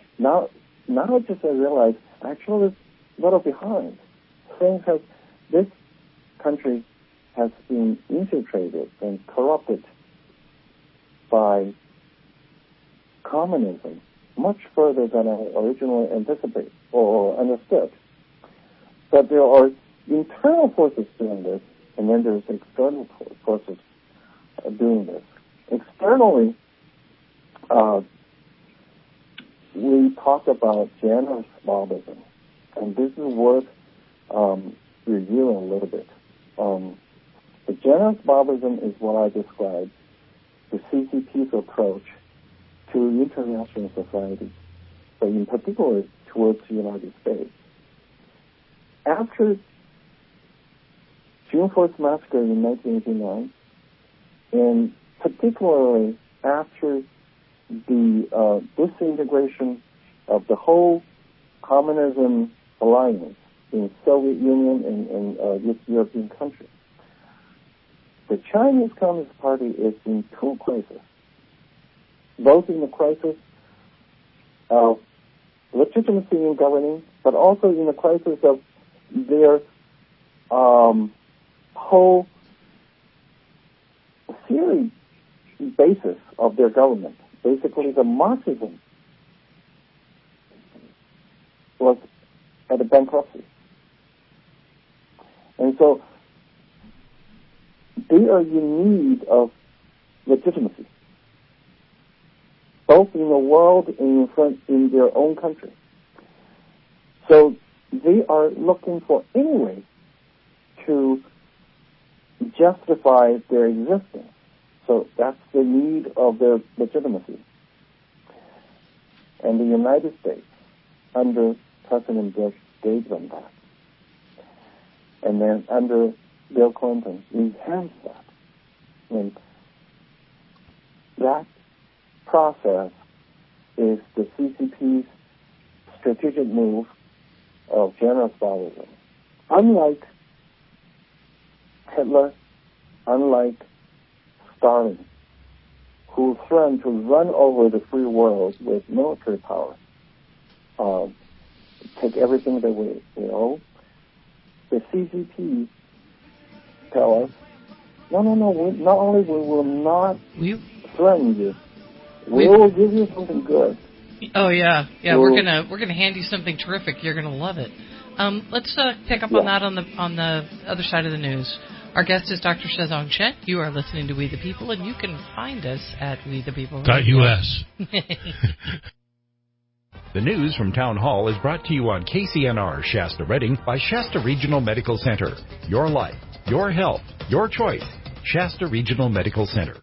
realize actually it's a little behind. This country has been infiltrated and corrupted by communism much further than I originally anticipated or understood. But there are internal forces doing this, and then there's external forces doing this. Externally, we talk about generous Bobism, and this is worth reviewing a little bit. The generous Bobism is what I described, the CCP's approach to international society, but in particular towards the United States. After June 4th massacre in 1989, and particularly after the disintegration of the whole communism alliance in Soviet Union and European countries, the Chinese Communist Party is in two crises, both in the crisis of legitimacy in governing, but also in the crisis of their whole theory basis of their government. Basically, the Marxism was at a bankruptcy. And so they are in need of legitimacy, both in the world and in their own country. So they are looking for any way to justify their existence. So that's the need of their legitimacy. And the United States, under President Bush, gave them that. And then under Bill Clinton, enhanced that. And that process is the CCP's strategic move of generous Stalinism. Unlike Hitler, unlike Stalin, who threatened to run over the free world with military power, take everything that we owe, the CCP tell us, no, not only we will not threaten you, we will give you something good. Oh yeah, we're gonna hand you something terrific. You're gonna love it. Let's pick up on that on the other side of the news. Our guest is Dr. Shezong Chen. You are listening to We the People, and you can find us at WeThePeople.us. The news from Town Hall is brought to you on KCNR Shasta Redding by Shasta Regional Medical Center. Your life, your health, your choice. Shasta Regional Medical Center.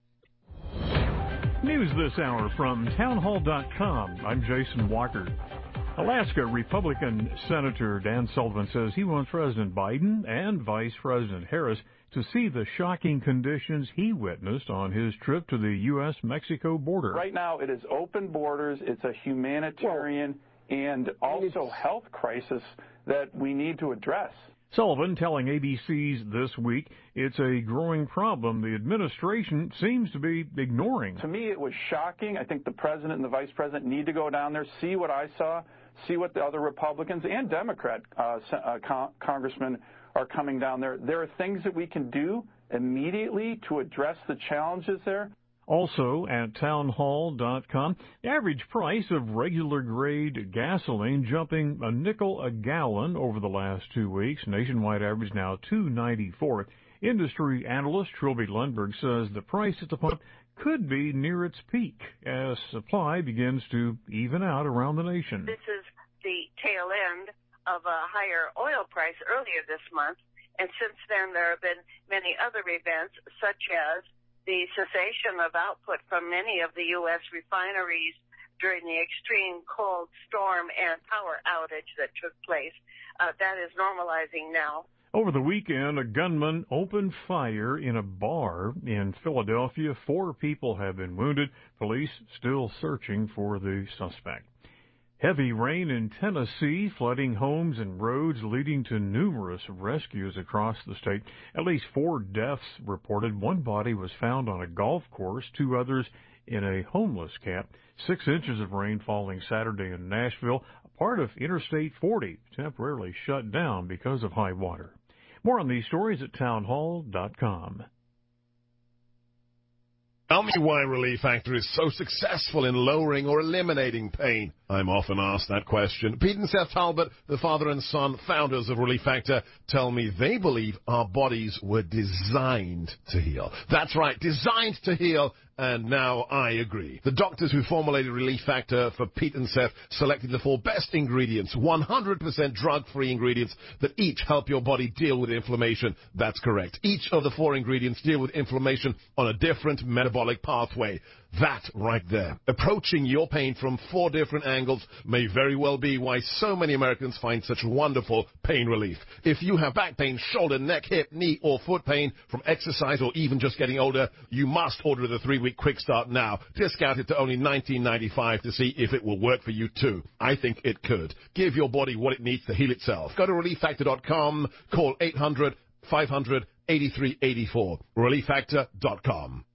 News this hour from townhall.com. I'm Jason Walker. Alaska Republican Senator Dan Sullivan says he wants President Biden and Vice President Harris to see the shocking conditions he witnessed on his trip to the U.S.-Mexico border. Right now, it is open borders. It's a humanitarian and also health crisis that we need to address. Sullivan telling ABC's This Week it's a growing problem the administration seems to be ignoring. To me, it was shocking. I think the president and the vice president need to go down there, see what I saw, see what the other Republicans and Democrat congressmen are coming down there. There are things that we can do immediately to address the challenges there. Also at townhall.com, the average price of regular grade gasoline jumping a nickel a gallon over the last 2 weeks. Nationwide average now $2.94. Industry analyst Trilby Lundberg says the price at the pump could be near its peak as supply begins to even out around the nation. This is the tail end of a higher oil price earlier this month, and since then there have been many other events such as the cessation of output from many of the U.S. refineries during the extreme cold storm and power outage that took place. That is normalizing now. Over the weekend, a gunman opened fire in a bar in Philadelphia. 4 people have been wounded. Police still searching for the suspect. Heavy rain in Tennessee, flooding homes and roads, leading to numerous rescues across the state. At least 4 deaths reported. 1 body was found on a golf course, 2 others in a homeless camp. 6 inches of rain falling Saturday in Nashville. A part of Interstate 40 temporarily shut down because of high water. More on these stories at townhall.com. Tell me why Relief Factor is so successful in lowering or eliminating pain. I'm often asked that question. Pete and Seth Talbot, the father and son founders of Relief Factor, tell me they believe our bodies were designed to heal. That's right, designed to heal. And now I agree. The doctors who formulated Relief Factor for Pete and Seth selected the 4 best ingredients, 100% drug-free ingredients that each help your body deal with inflammation. That's correct. Each of the 4 ingredients deal with inflammation on a different metabolic pathway. That right there. Approaching your pain from 4 different angles may very well be why so many Americans find such wonderful pain relief. If you have back pain, shoulder, neck, hip, knee, or foot pain from exercise or even just getting older, you must order the 3-week Quick Start now. Discounted to only $19.95 to see if it will work for you too. I think it could. Give your body what it needs to heal itself. Go to ReliefFactor.com. Call 800-500-8384. ReliefFactor.com.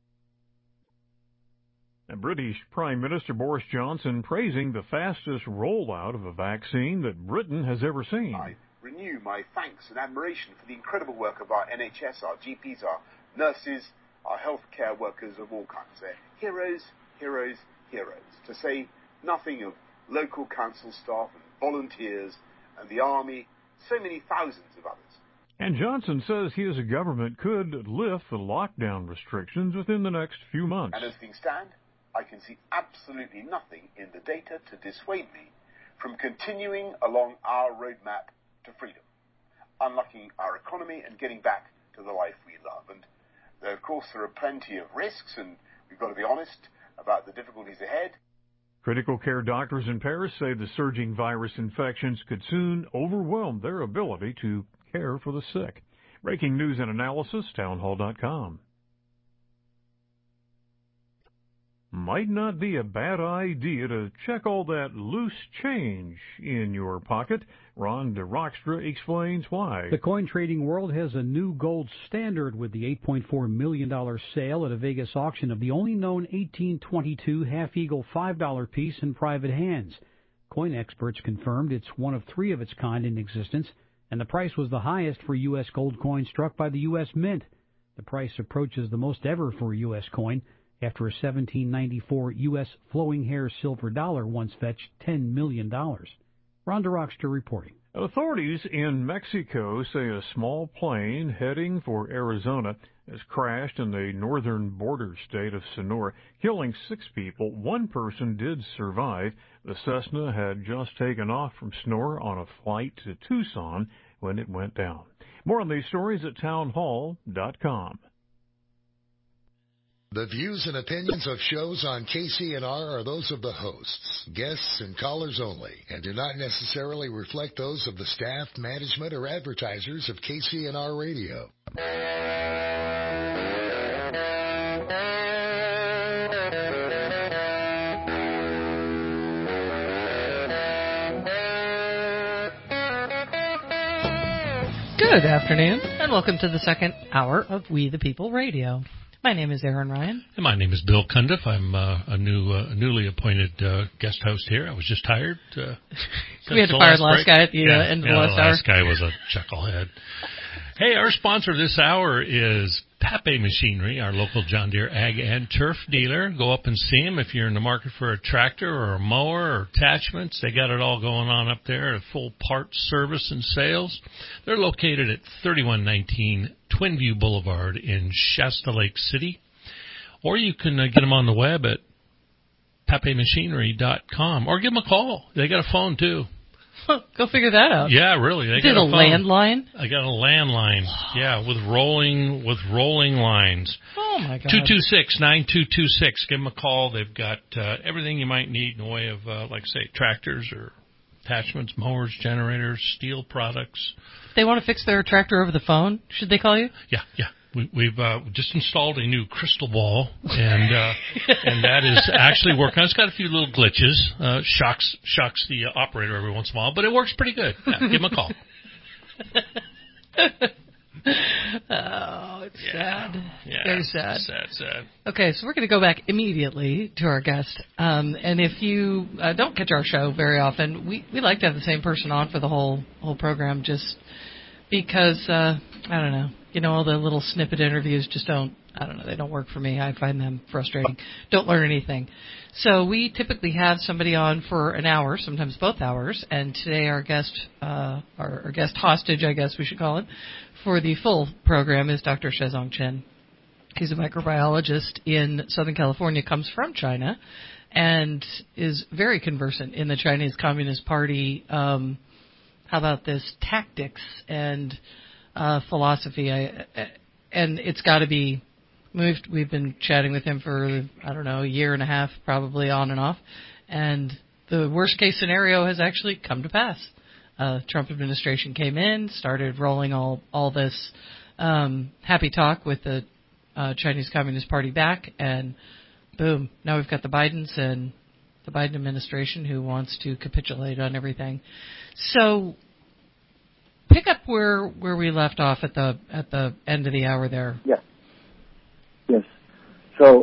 And British Prime Minister Boris Johnson praising the fastest rollout of a vaccine that Britain has ever seen. I renew my thanks and admiration for the incredible work of our NHS, our GPs, our nurses, our healthcare workers of all kinds. They're heroes, heroes, heroes. To say nothing of local council staff and volunteers and the army, so many thousands of others. And Johnson says his government could lift the lockdown restrictions within the next few months. And as things stand, I can see absolutely nothing in the data to dissuade me from continuing along our roadmap to freedom, unlocking our economy and getting back to the life we love. And of course, there are plenty of risks, and we've got to be honest about the difficulties ahead. Critical care doctors in Paris say the surging virus infections could soon overwhelm their ability to care for the sick. Breaking news and analysis, townhall.com. Might not be a bad idea to check all that loose change in your pocket. Ron DeRockstra explains why. The coin trading world has a new gold standard with the $8.4 million sale at a Vegas auction of the only known 1822 half-eagle $5 piece in private hands. Coin experts confirmed it's one of 3 of its kind in existence, and the price was the highest for U.S. gold coin struck by the U.S. Mint. The price approaches the most ever for a U.S. coin, after a 1794 U.S. flowing hair silver dollar once fetched $10 million. Ron DeRockstra reporting. Authorities in Mexico say a small plane heading for Arizona has crashed in the northern border state of Sonora, killing 6 people. 1 person did survive. The Cessna had just taken off from Sonora on a flight to Tucson when it went down. More on these stories at townhall.com. The views and opinions of shows on KCNR are those of the hosts, guests, and callers only, and do not necessarily reflect those of the staff, management, or advertisers of KCNR Radio. Good afternoon, and welcome to the second hour of We the People Radio. My name is Aaron Ryan. And my name is Bill Cundiff. I'm a newly appointed guest host here. I was just hired. We had to fire the last guy at the end of the last hour. The last guy was a chucklehead. Hey, our sponsor this hour is Pape Machinery, our local John Deere ag and turf dealer. Go up and see them if you're in the market for a tractor or a mower or attachments. They got it all going on up there, a full parts service and sales. They're located at 3119 Twinview Boulevard in Shasta Lake City. Or you can get them on the web at papemachinery.com or give them a call. They got a phone, too. Go figure that out. Yeah, really. They got a landline? I got a landline. Yeah, with rolling lines. Oh my God. 226-9226. Give them a call. They've got everything you might need in the way of, like say, tractors or attachments, mowers, generators, steel products. If they want to fix their tractor over the phone, should they call you? Yeah. We've just installed a new crystal ball, and that is actually working. It's got a few little glitches, shocks the operator every once in a while, but it works pretty good. Yeah, give him a call. Oh, it's sad. Yeah, very sad. Sad. Okay, so we're going to go back immediately to our guest. And if you don't catch our show very often, we like to have the same person on for the whole program, just because I don't know. All the little snippet interviews just they don't work for me. I find them frustrating. Don't learn anything. So we typically have somebody on for an hour, sometimes both hours, and today our guest hostage, I guess we should call it, for the full program is Dr. Shezong Chen. He's a microbiologist in Southern California, comes from China, and is very conversant in the Chinese Communist Party, how about this, tactics and philosophy, and it's got to be. We've been chatting with him for a year and a half, probably on and off, and the worst case scenario has actually come to pass. Trump administration came in, started rolling all this happy talk with the Chinese Communist Party back, and boom, now we've got the Bidens and the Biden administration who wants to capitulate on everything. So. Pick up where we left off at the end of the hour there. Yes. So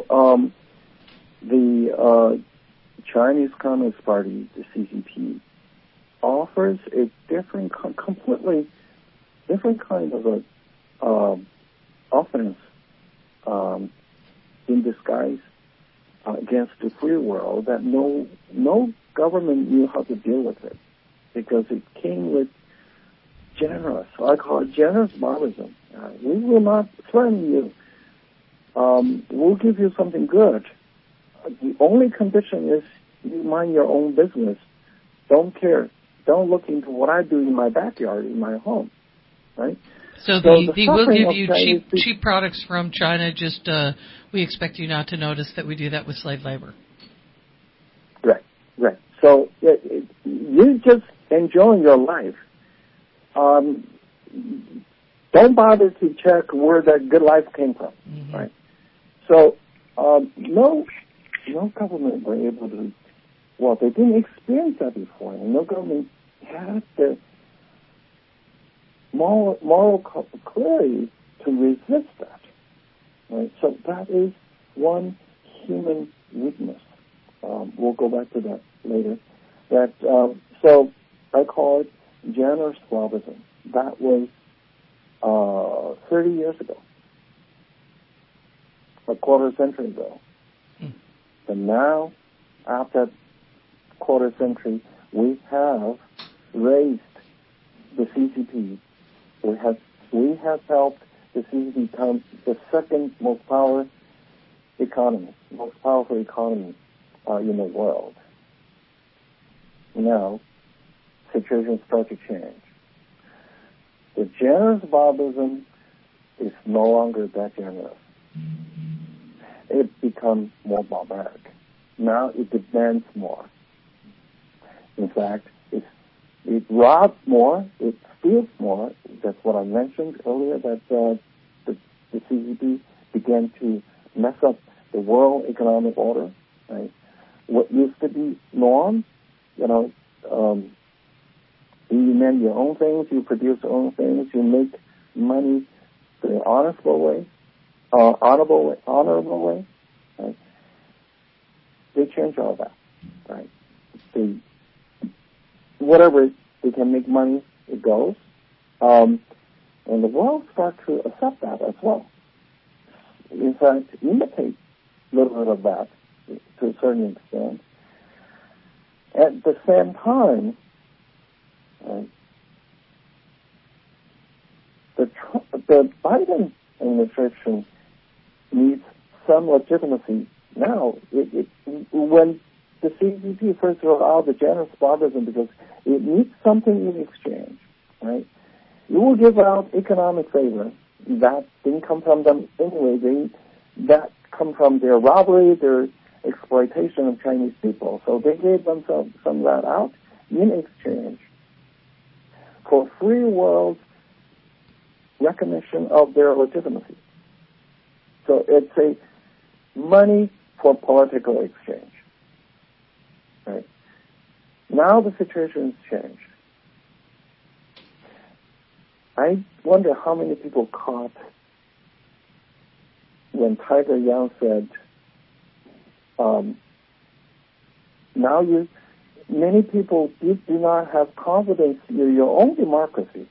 the Chinese Communist Party, the CCP, offers a completely different kind of a offense in disguise against the free world that no government knew how to deal with it, because it came with generous, I call it generous barbarism. We will not threaten you. We'll give you something good. The only condition is you mind your own business. Don't care. Don't look into what I do in my backyard, in my home. Right? So they will give you cheap products from China, just we expect you not to notice that we do that with slave labor. Right. So you just enjoying your life. Don't bother to check where that good life came from, right? So, no government were able to, they didn't experience that before, and no government had the moral clarity to resist that, right? So that is one human weakness. We'll go back to that later. So I call it generous barbarism. That was 30 years ago, a quarter century ago. But now, after quarter century, we have raised the CCP. We have helped the CCP becomes the second most powerful economy in the world. Now, situation starts to change. The generous barbarism is no longer that generous. It becomes more barbaric. Now it demands more. In fact, it robs more, it steals more. That's what I mentioned earlier, that the CCP began to mess up the world economic order. Right? What used to be norm, you invent your own things, you produce your own things, you make money the honorable way. Right? They change all that. Right? Whatever they can make money, it goes. And the world starts to accept that as well. In fact, imitate a little bit of that to a certain extent. At the same time, the Biden administration needs some legitimacy now. When the CCP first rolled out the generous barbarism, because it needs something in exchange, right? You will give out economic favor. That didn't come from them anyway. That come from their robbery, their exploitation of Chinese people. So they gave them some of that out in exchange for free world recognition of their legitimacy. So it's a money for political exchange. Right? Now the situation has changed. I wonder how many people caught when Tiger Yang said, many people do not have confidence in your own democracy.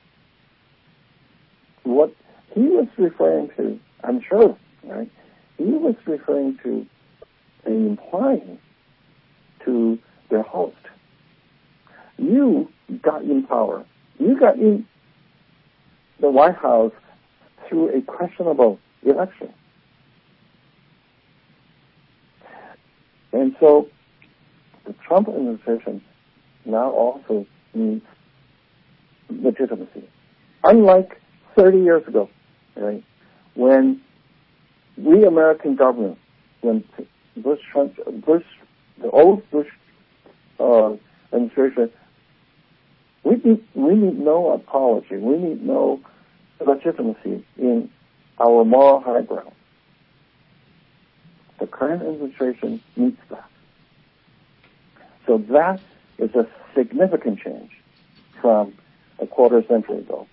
What he was referring to, I'm sure, right? He was referring to and implying to their host. You got in power. You got in the White House through a questionable election. And so the Trump administration now also needs legitimacy. Unlike 30 years ago, right, when we American government, when the old Bush administration, we need no apology. We need no legitimacy in our moral high ground. The current administration needs that. So that is a significant change from a quarter century ago.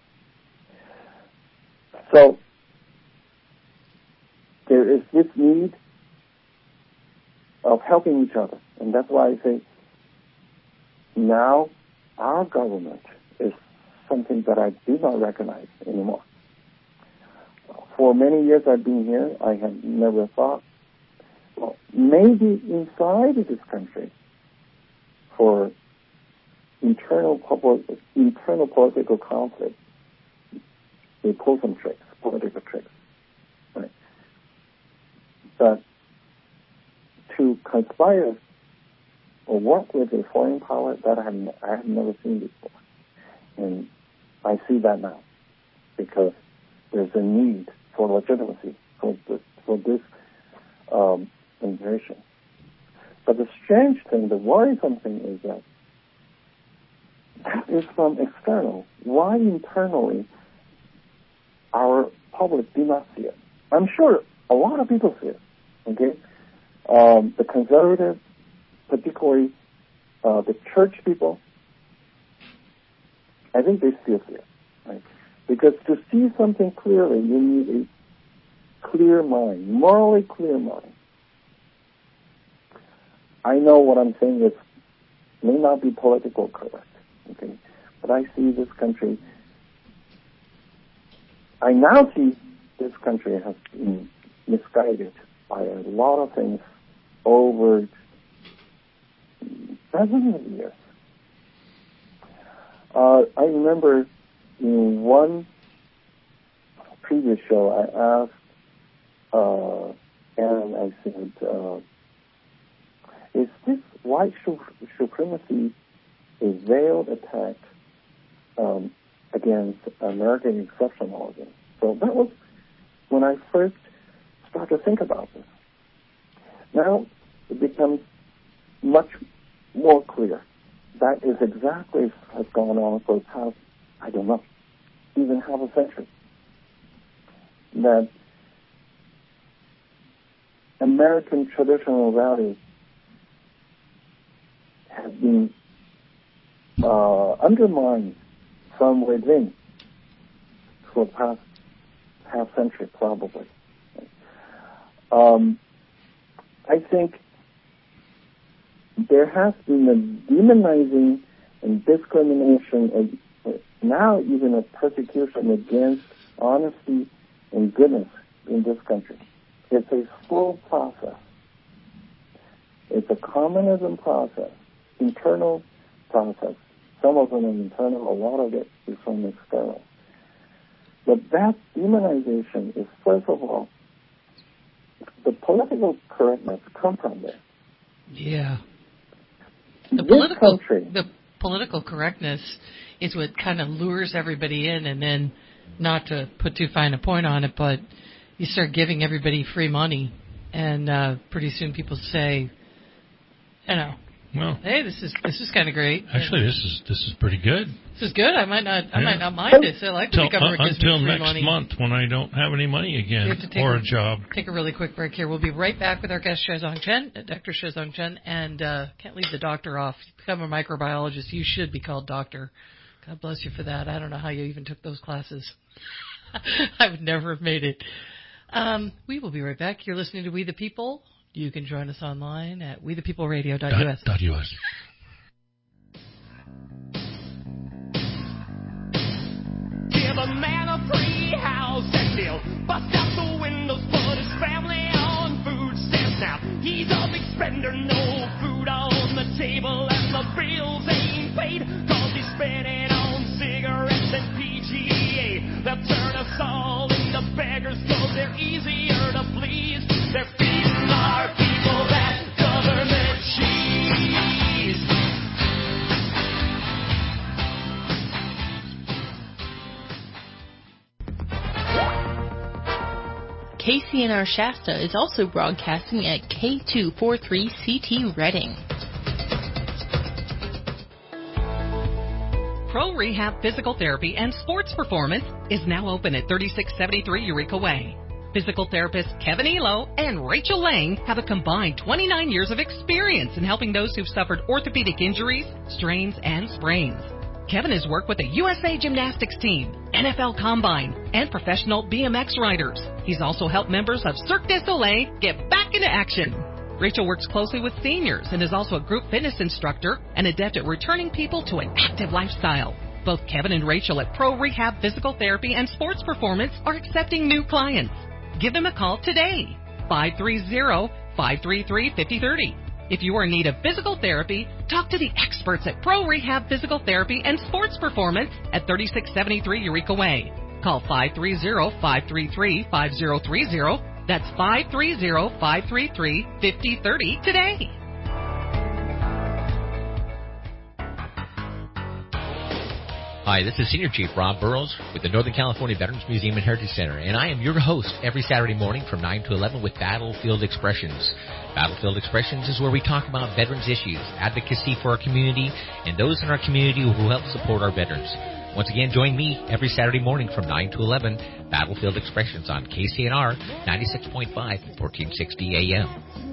So there is this need of helping each other. And that's why I say now our government is something that I do not recognize anymore. For many years I've been here, I have never thought, well, maybe inside this country, for internal political conflict, they pull some tricks, political tricks, right? But to conspire or work with a foreign power, that I have never seen before. And I see that now, because there's a need for legitimacy for this administration. But the strange thing, the worrisome thing is that is from external. Why internally our public do not see it? I'm sure a lot of people see it. Okay, the conservative, particularly the church people, I think they still see it, right? Because to see something clearly, you need a clear mind, morally clear mind. I know what I'm saying is may not be politically correct, okay? But I see this country, I now see this country has been misguided by a lot of things over dozens of years. I remember in one previous show, I asked Aaron, I said, is this white supremacy a veiled attack against American exceptionalism? So that was when I first started to think about this. Now it becomes much more clear. That is exactly what's gone on for the past, I don't know, even half a century. That American traditional values have been undermined from within for the past half century, probably. I think there has been a demonizing and discrimination, now even a persecution against honesty and goodness in this country. It's a slow process. It's a communism process, internal process. Some of them are internal, a lot of it is from external. But that demonization is, first of all, the political correctness comes from there. Yeah. The political correctness is what kind of lures everybody in, and then, not to put too fine a point on it, but you start giving everybody free money, and pretty soon people say, well, hey, this is kind of great. Actually, this is pretty good. This is good. I might not mind this. I like when the government gives me free money. Until next month when I don't have any money again or a job. Take a really quick break here. We'll be right back with our guest Shizong Chen, Dr. Shizong Chen, and can't leave the doctor off. You become a microbiologist, you should be called doctor. God bless you for that. I don't know how you even took those classes. I would never have made it. We will be right back. You're listening to We the People. You can join us online at wethepeopleradio.us. .us. Give a man a free house and he'll bust out the windows, put his family on food stamps. Now he's a big spender, no food on the table, and the bills ain't paid, cause he's spending on cigarettes and PGA. They'll turn us all into beggars cause they're easier to please. They're feeding our people that government cheese. KCNR Shasta is also broadcasting at K243CT Reading. Pro Rehab Physical Therapy and Sports Performance is now open at 3673 Eureka Way. Physical therapists Kevin Elo and Rachel Lang have a combined 29 years of experience in helping those who've suffered orthopedic injuries, strains, and sprains. Kevin has worked with the USA Gymnastics team, NFL Combine, and professional BMX riders. He's also helped members of Cirque du Soleil get back into action. Rachel works closely with seniors and is also a group fitness instructor and adept at returning people to an active lifestyle. Both Kevin and Rachel at Pro Rehab Physical Therapy and Sports Performance are accepting new clients. Give them a call today, 530-533-5030. If you are in need of physical therapy, talk to the experts at Pro Rehab Physical Therapy and Sports Performance at 3673 Eureka Way. Call 530-533-5030. That's 530-533-5030 today. Hi, this is Senior Chief Rob Burrows with the Northern California Veterans Museum and Heritage Center, and I am your host every Saturday morning from 9 to 11 with Battlefield Expressions. Battlefield Expressions is where we talk about veterans issues, advocacy for our community, and those in our community who help support our veterans. Once again, join me every Saturday morning from 9 to 11, Battlefield Expressions on KCNR 96.5 and 1460 AM.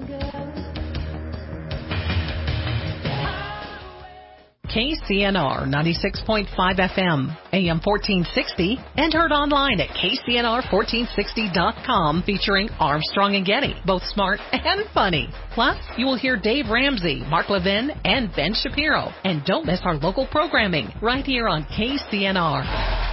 KCNR 96.5 FM, AM 1460, and heard online at KCNR1460.com, featuring Armstrong and Getty, both smart and funny. Plus, you will hear Dave Ramsey, Mark Levin, and Ben Shapiro. And don't miss our local programming right here on KCNR.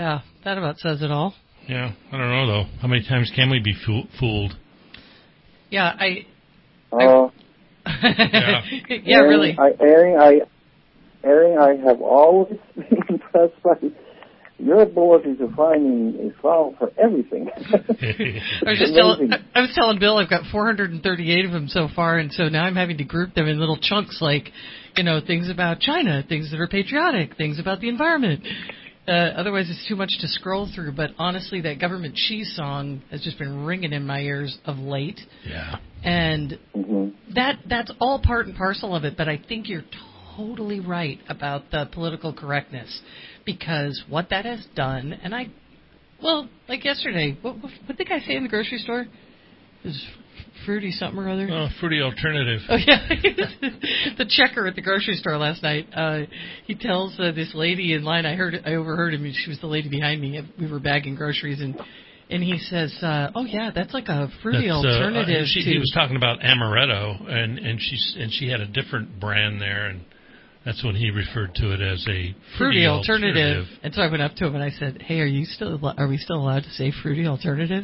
Yeah, that about says it all. Yeah, I don't know, though. How many times can we be fooled? Yeah, yeah, really. Aaron, I have always been impressed by your ability to find a file for everything. I was telling Bill I've got 438 of them so far, and so now I'm having to group them in little chunks, like, things about China, things that are patriotic, things about the environment. Otherwise, it's too much to scroll through. But honestly, that Government Cheese song has just been ringing in my ears of late. Yeah. And that's all part and parcel of it. But I think you're totally right about the political correctness, because what that has done, and like yesterday, what did the guy say in the grocery store? It was fruity something or other. Oh, fruity alternative. Oh yeah, the checker at the grocery store last night. He tells this lady in line. I overheard him. She was the lady behind me. We were bagging groceries, and he says, "Oh yeah, that's like a fruity alternative." He was talking about amaretto, and she had a different brand there, and that's when he referred to it as a fruity alternative. And so I went up to him and I said, "Hey, are we still allowed to say fruity alternative?"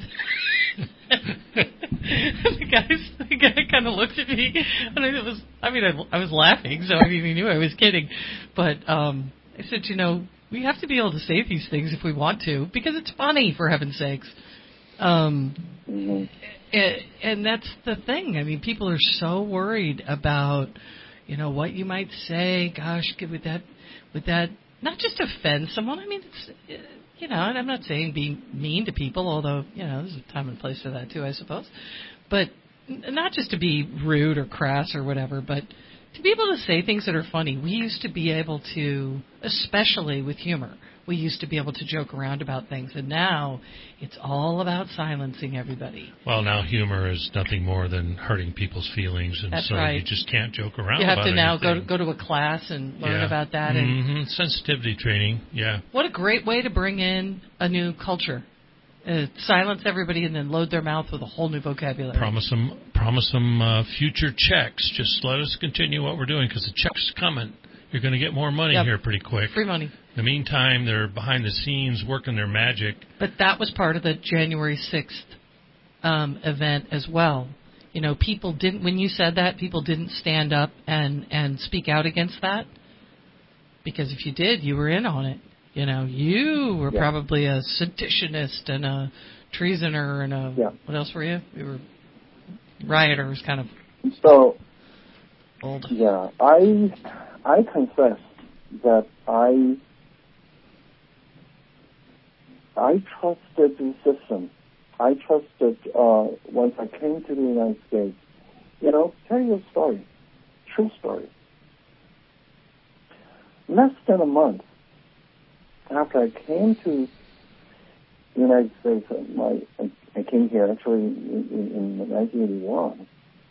The guy kind of looked at me, and I was laughing, so he knew I was kidding. But I said, we have to be able to say these things if we want to, because it's funny, for heaven's sakes. And that's the thing. I mean, people are so worried about, what you might say. Gosh, would that not just offend someone? I mean, it's, and I'm not saying be mean to people, although, there's a time and place for that too, I suppose. But not just to be rude or crass or whatever, but to be able to say things that are funny. We used to be able to, especially with humor, we used to be able to joke around about things, and now it's all about silencing everybody. Well, now humor is nothing more than hurting people's feelings, and That's so right. You just can't joke around about it. You have about to now anything. go to a class and learn about that. And sensitivity training, yeah. What a great way to bring in a new culture. Silence everybody and then load their mouth with a whole new vocabulary. Promise them future checks. Just let us continue what we're doing, because the check's coming. You're going to get more money here pretty quick. Free money. In the meantime, they're behind the scenes working their magic. But that was part of the January 6th event as well. People didn't, when you said that, people didn't stand up and speak out against that. Because if you did, you were in on it. You were probably a seditionist and a treasoner and what else were you? We were rioters, kind of. So, old. Yeah, I confess that I trusted the system. I trusted once I came to the United States. Tell you a story, true story. Less than a month after I came to the United States, I came here actually in 1981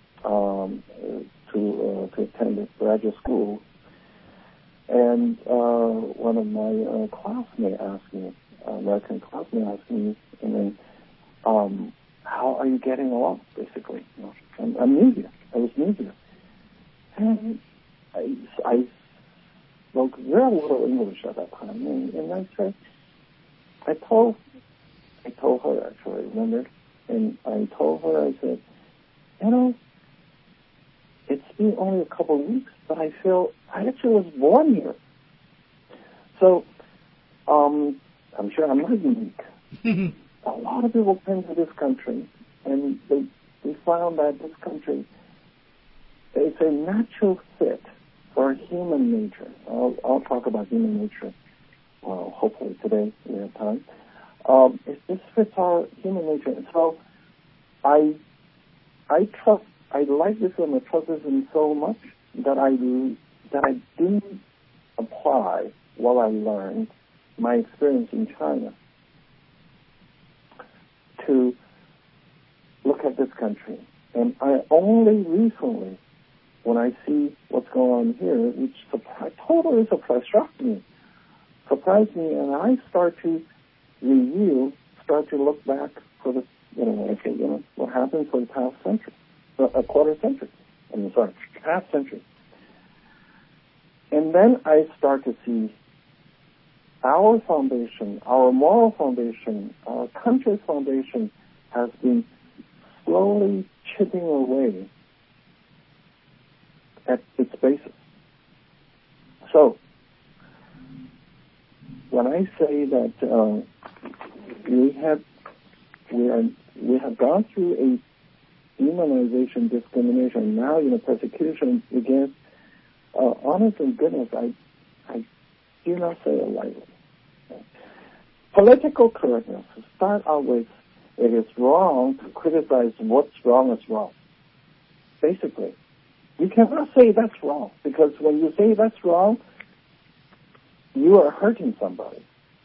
to attend this graduate school, and one of my classmates asked me, American classmate asked me, how are you getting along? Basically, I'm new here. I was new here, and I spoke very little English at that time, and I said, I told her actually, I remember, and I told her, I said, it's been only a couple of weeks, but I feel I actually was born here. So, I'm sure I'm not unique. A lot of people came to this country, and they found that this country is a natural fit for human nature. I'll talk about human nature, hopefully today we have time. This fits our human nature. And so I like this and I trust this so much that I didn't apply what I learned, my experience in China, to look at this country. And I only recently, when I see what's going on here, which totally surprised me, and I start to review, start to look back for the, what happened for the past century, a quarter century, past century. And then I start to see our foundation, our moral foundation, our country's foundation has been slowly chipping away at its basis. So, when I say that we have gone through a demonization, discrimination, now persecution against, honest and goodness, I do not say it lightly. Political correctness, to start out with, it is wrong to criticize what's wrong is wrong. Basically, you cannot say that's wrong, because when you say that's wrong, you are hurting somebody.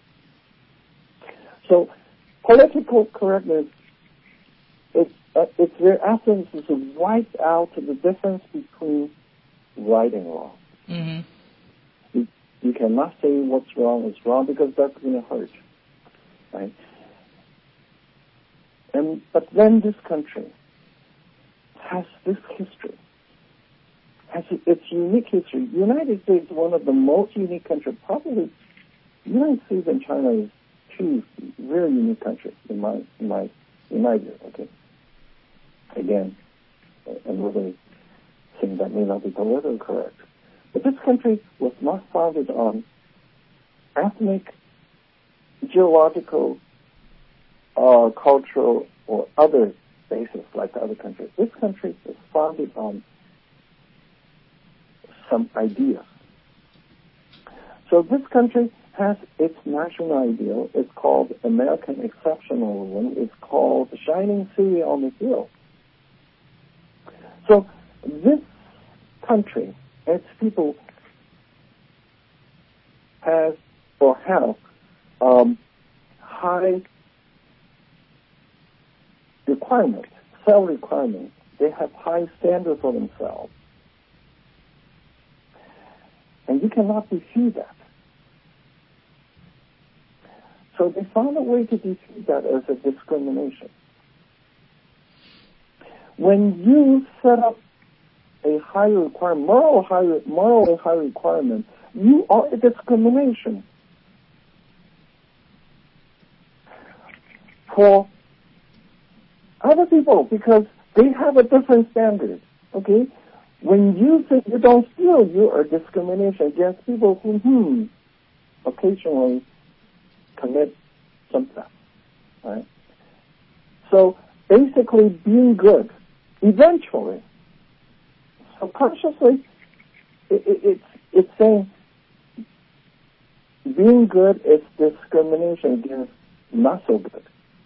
So, political correctness, its very essence is to wipe out the difference between right and wrong. Mm-hmm. You cannot say what's wrong is wrong, because that's going to hurt, right? But then this country has this history, has its unique history. The United States is one of the most unique countries. Probably, the United States and China is two very unique countries in my view. Okay. Again, I'm really saying that may not be politically correct, but this country was not founded on ethnic, geological, cultural, or other basis like the other countries. This country is founded on some ideas. So this country has its national ideal. It's called American exceptionalism. It's called the shining city on the hill. So this country, its people, have high requirements, self-requirements. They have high standards for themselves. And you cannot defeat that. So they found a way to defeat that as a discrimination. When you set up a high requirement, moral and high requirement, you are a discrimination for other people, because they have a different standard. Okay, when you say you don't steal, you are discrimination against people who occasionally commit some theft. Right? So basically, being good, eventually, subconsciously, it's saying being good is discrimination against not so good.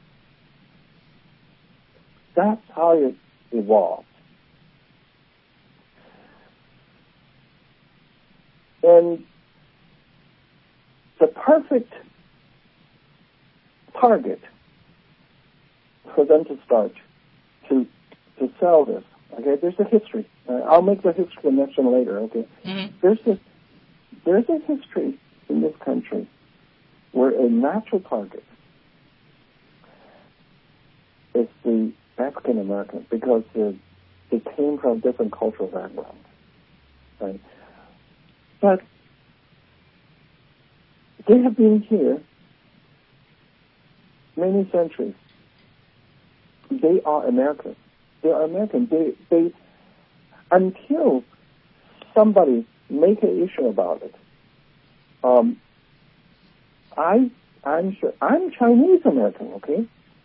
That's how it evolved. And the perfect target for them to start to sell this. Okay, there's a history. I'll make the history connection later. Okay, there's a history in this country where a natural target is the African American, because they came from different cultural backgrounds, right? But they have been here many centuries. They are American. They are American. They until somebody make an issue about it. I'm sure I'm Chinese American. Okay.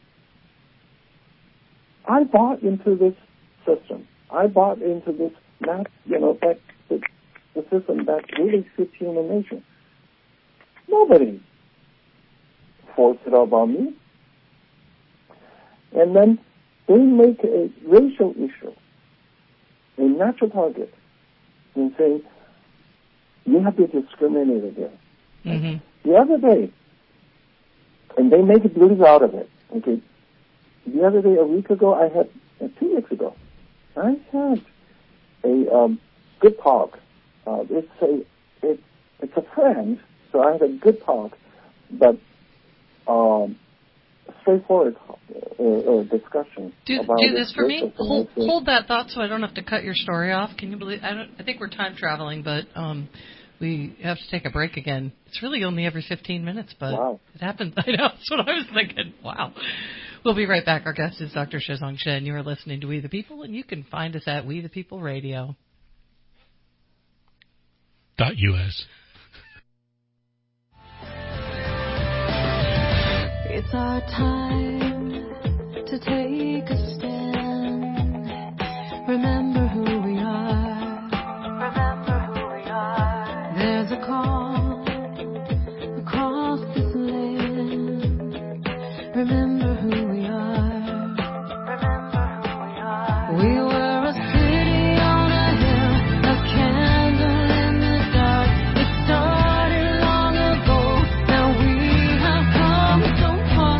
I bought into this system. I bought into this, the system that really fits human nature. Nobody forced it upon me. And then they make a racial issue, a natural target, and say, you have to discriminate against. Mm-hmm. The other day, and they make a believe out of it, okay? The other day, a week ago, 2 weeks ago, I had a good talk. It's a friend, so I had a good talk, but straightforward discussion. Do this for me. Hold that thought so I don't have to cut your story off. Can you believe? I think we're time traveling, but we have to take a break again. It's really only every 15 minutes, but wow. It happens. I know. That's what I was thinking. Wow. We'll be right back. Our guest is Dr. Shizong Shen. You are listening to We the People, and you can find us at We the People Radio. .us. It's our time to take a stand. Remember who we are. Remember who we are. There's a call across this land. Remember who we are. Remember who we are. We were a city on a hill, a candle in the dark. It started long ago. Now we have come so far.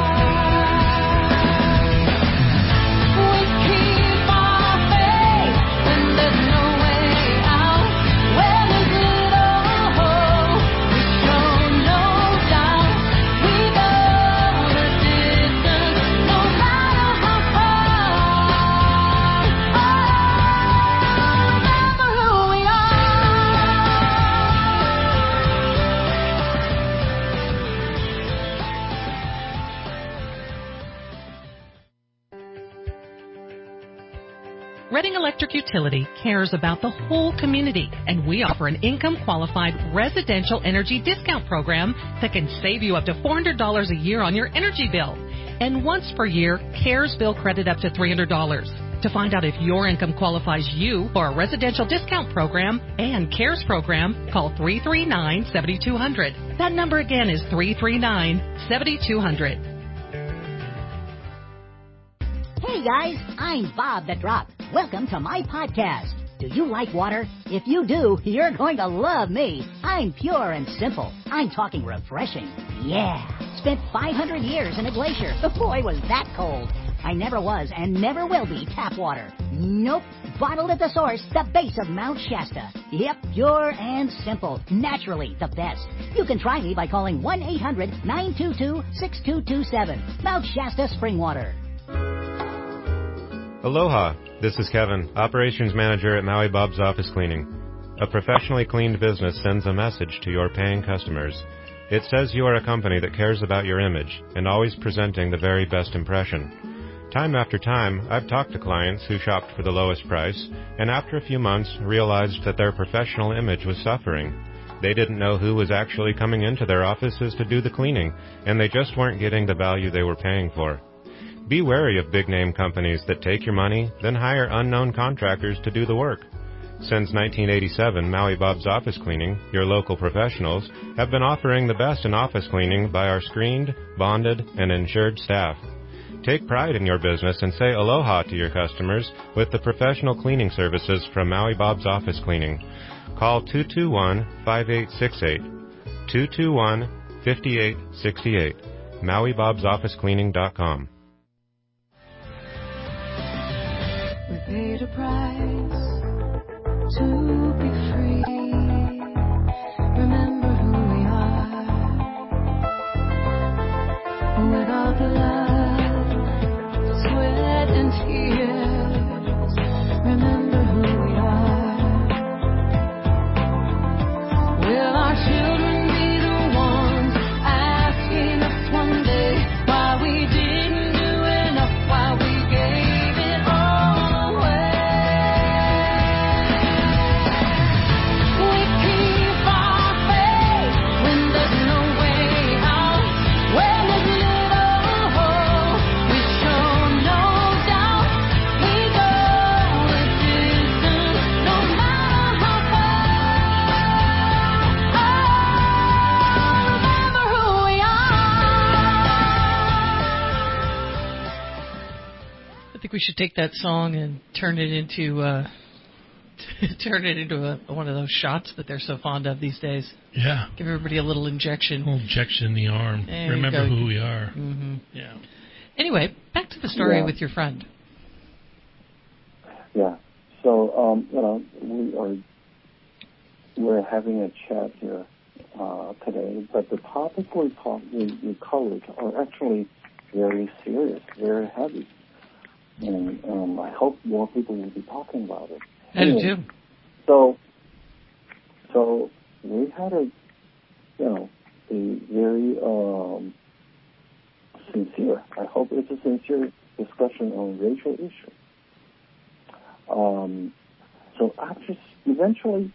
We keep our faith when there's no way out. Where there's little hope, we show no doubt. We go the distance, no matter how far. Remember who we are. Reading Electric Utility cares about the whole community, and we offer an income-qualified residential energy discount program that can save you up to $400 a year on your energy bill. And once per year, CARES bill credit up to $300. To find out if your income qualifies you for a residential discount program and CARES program, call 339-7200. That number again is 339-7200. Hey guys, I'm Bob the Drop. Welcome to my podcast. Do you like water? If you do, you're going to love me. I'm pure and simple. I'm talking refreshing. Yeah. Spent 500 years in a glacier. Boy, was that cold. I never was and never will be tap water. Nope. Bottled at the source, the base of Mount Shasta. Yep, pure and simple. Naturally the best. You can try me by calling 1-800-922-6227. Mount Shasta Spring Water. Aloha, this is Kevin, Operations Manager at Maui Bob's Office Cleaning. A professionally cleaned business sends a message to your paying customers. It says you are a company that cares about your image and always presenting the very best impression. Time after time, I've talked to clients who shopped for the lowest price and after a few months realized that their professional image was suffering. They didn't know who was actually coming into their offices to do the cleaning, and they just weren't getting the value they were paying for. Be wary of big-name companies that take your money, then hire unknown contractors to do the work. Since 1987, Maui Bob's Office Cleaning, your local professionals, have been offering the best in office cleaning by our screened, bonded, and insured staff. Take pride in your business and say aloha to your customers with the professional cleaning services from Maui Bob's Office Cleaning. Call 221-5868. 221-5868. MauiBob'sOfficeCleaning.com. We paid a price to be free. Remember who we are. Without blood, sweat, and tears. Remember who we are. Will our children be the ones asking us one day why we didn't do enough, why we gave it all away? We keep our faith when there's no way out. When there's little hope, we show no doubt. We go the distance, no matter how far. Remember who we I think we should take that song and turn it into one of those shots that they're so fond of these days. Yeah. Give everybody a little injection. A little injection in the arm. There Remember you go. who we are. Mm-hmm. Yeah. Anyway, back to the story Yeah. with your friend. Yeah. So, we're having a chat here today, but the topic we covered are actually very serious, very heavy, and I hope more people will be talking about it. I do too. So we had a very sincere, I hope it's a sincere discussion on racial issues. So after, eventually,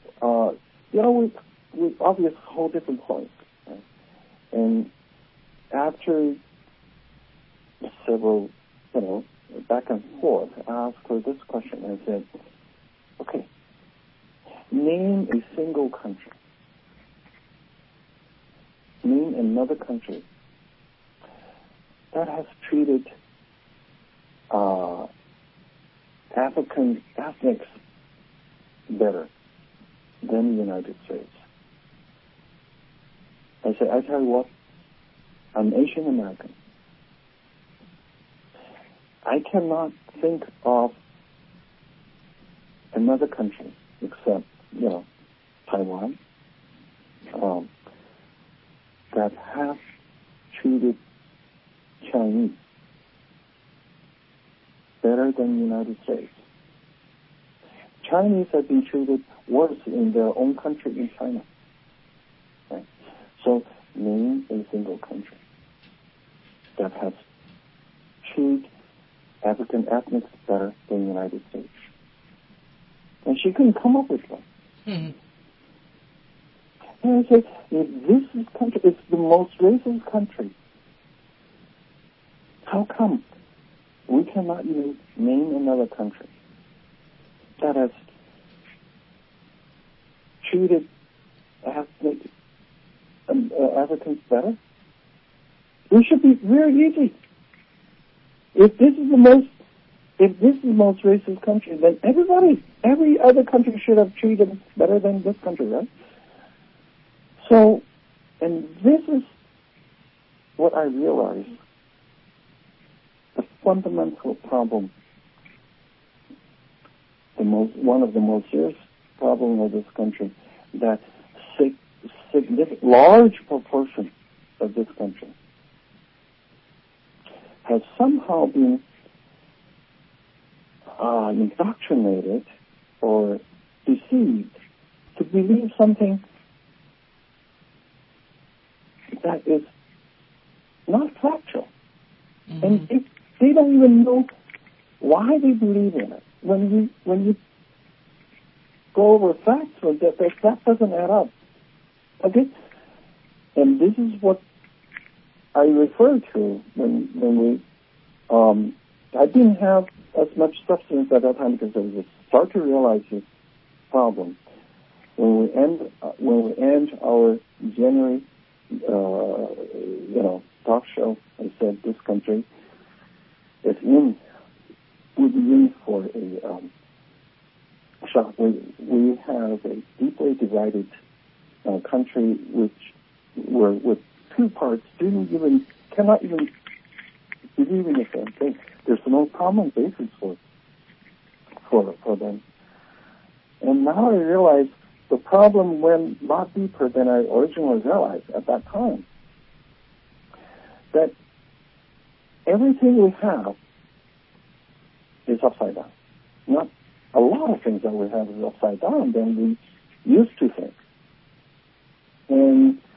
we obviously hold different points. Right? And after several, back and forth, I asked her this question. I said, okay, name a single country. Name another country that has treated African ethnics better than the United States. I said, I tell you what, I'm Asian American. I cannot think of another country except, Taiwan, that have treated Chinese better than the United States. Chinese have been treated worse in their own country in China. Right? So name a single country that has treated African ethnics better than the United States. And she couldn't come up with one. Hmm. And I said, if this country is the most racist country, how come we cannot even name another country that has treated Africans better? It should be very easy. If this is the most racist country, then every other country should have treated better than this country, right? So, and this is what I realized, the fundamental problem, one of the most serious problems of this country, that significant, large proportion of this country has somehow been indoctrinated or deceived to believe something that is not factual. Mm-hmm. And they don't even know why they believe in it. When you go over facts, that doesn't add up. Okay? And this is what I refer to when we I didn't have as much substance at that time because I was start to realize this problem. When we end our January talk show, I said this country would be in for a shock. We have a deeply divided country where with two parts cannot even believe in the same thing. There's no common basis for them. And now I realize the problem went a lot deeper than I originally realized at that time. That everything we have is upside down. Not a lot of things that we have is upside down than we used to think. And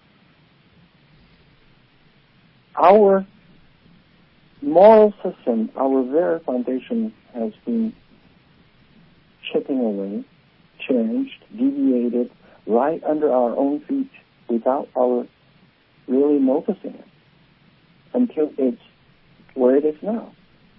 our moral system, our very foundation has been chipping away, changed, deviated right under our own feet without our really noticing it until it's where it is now.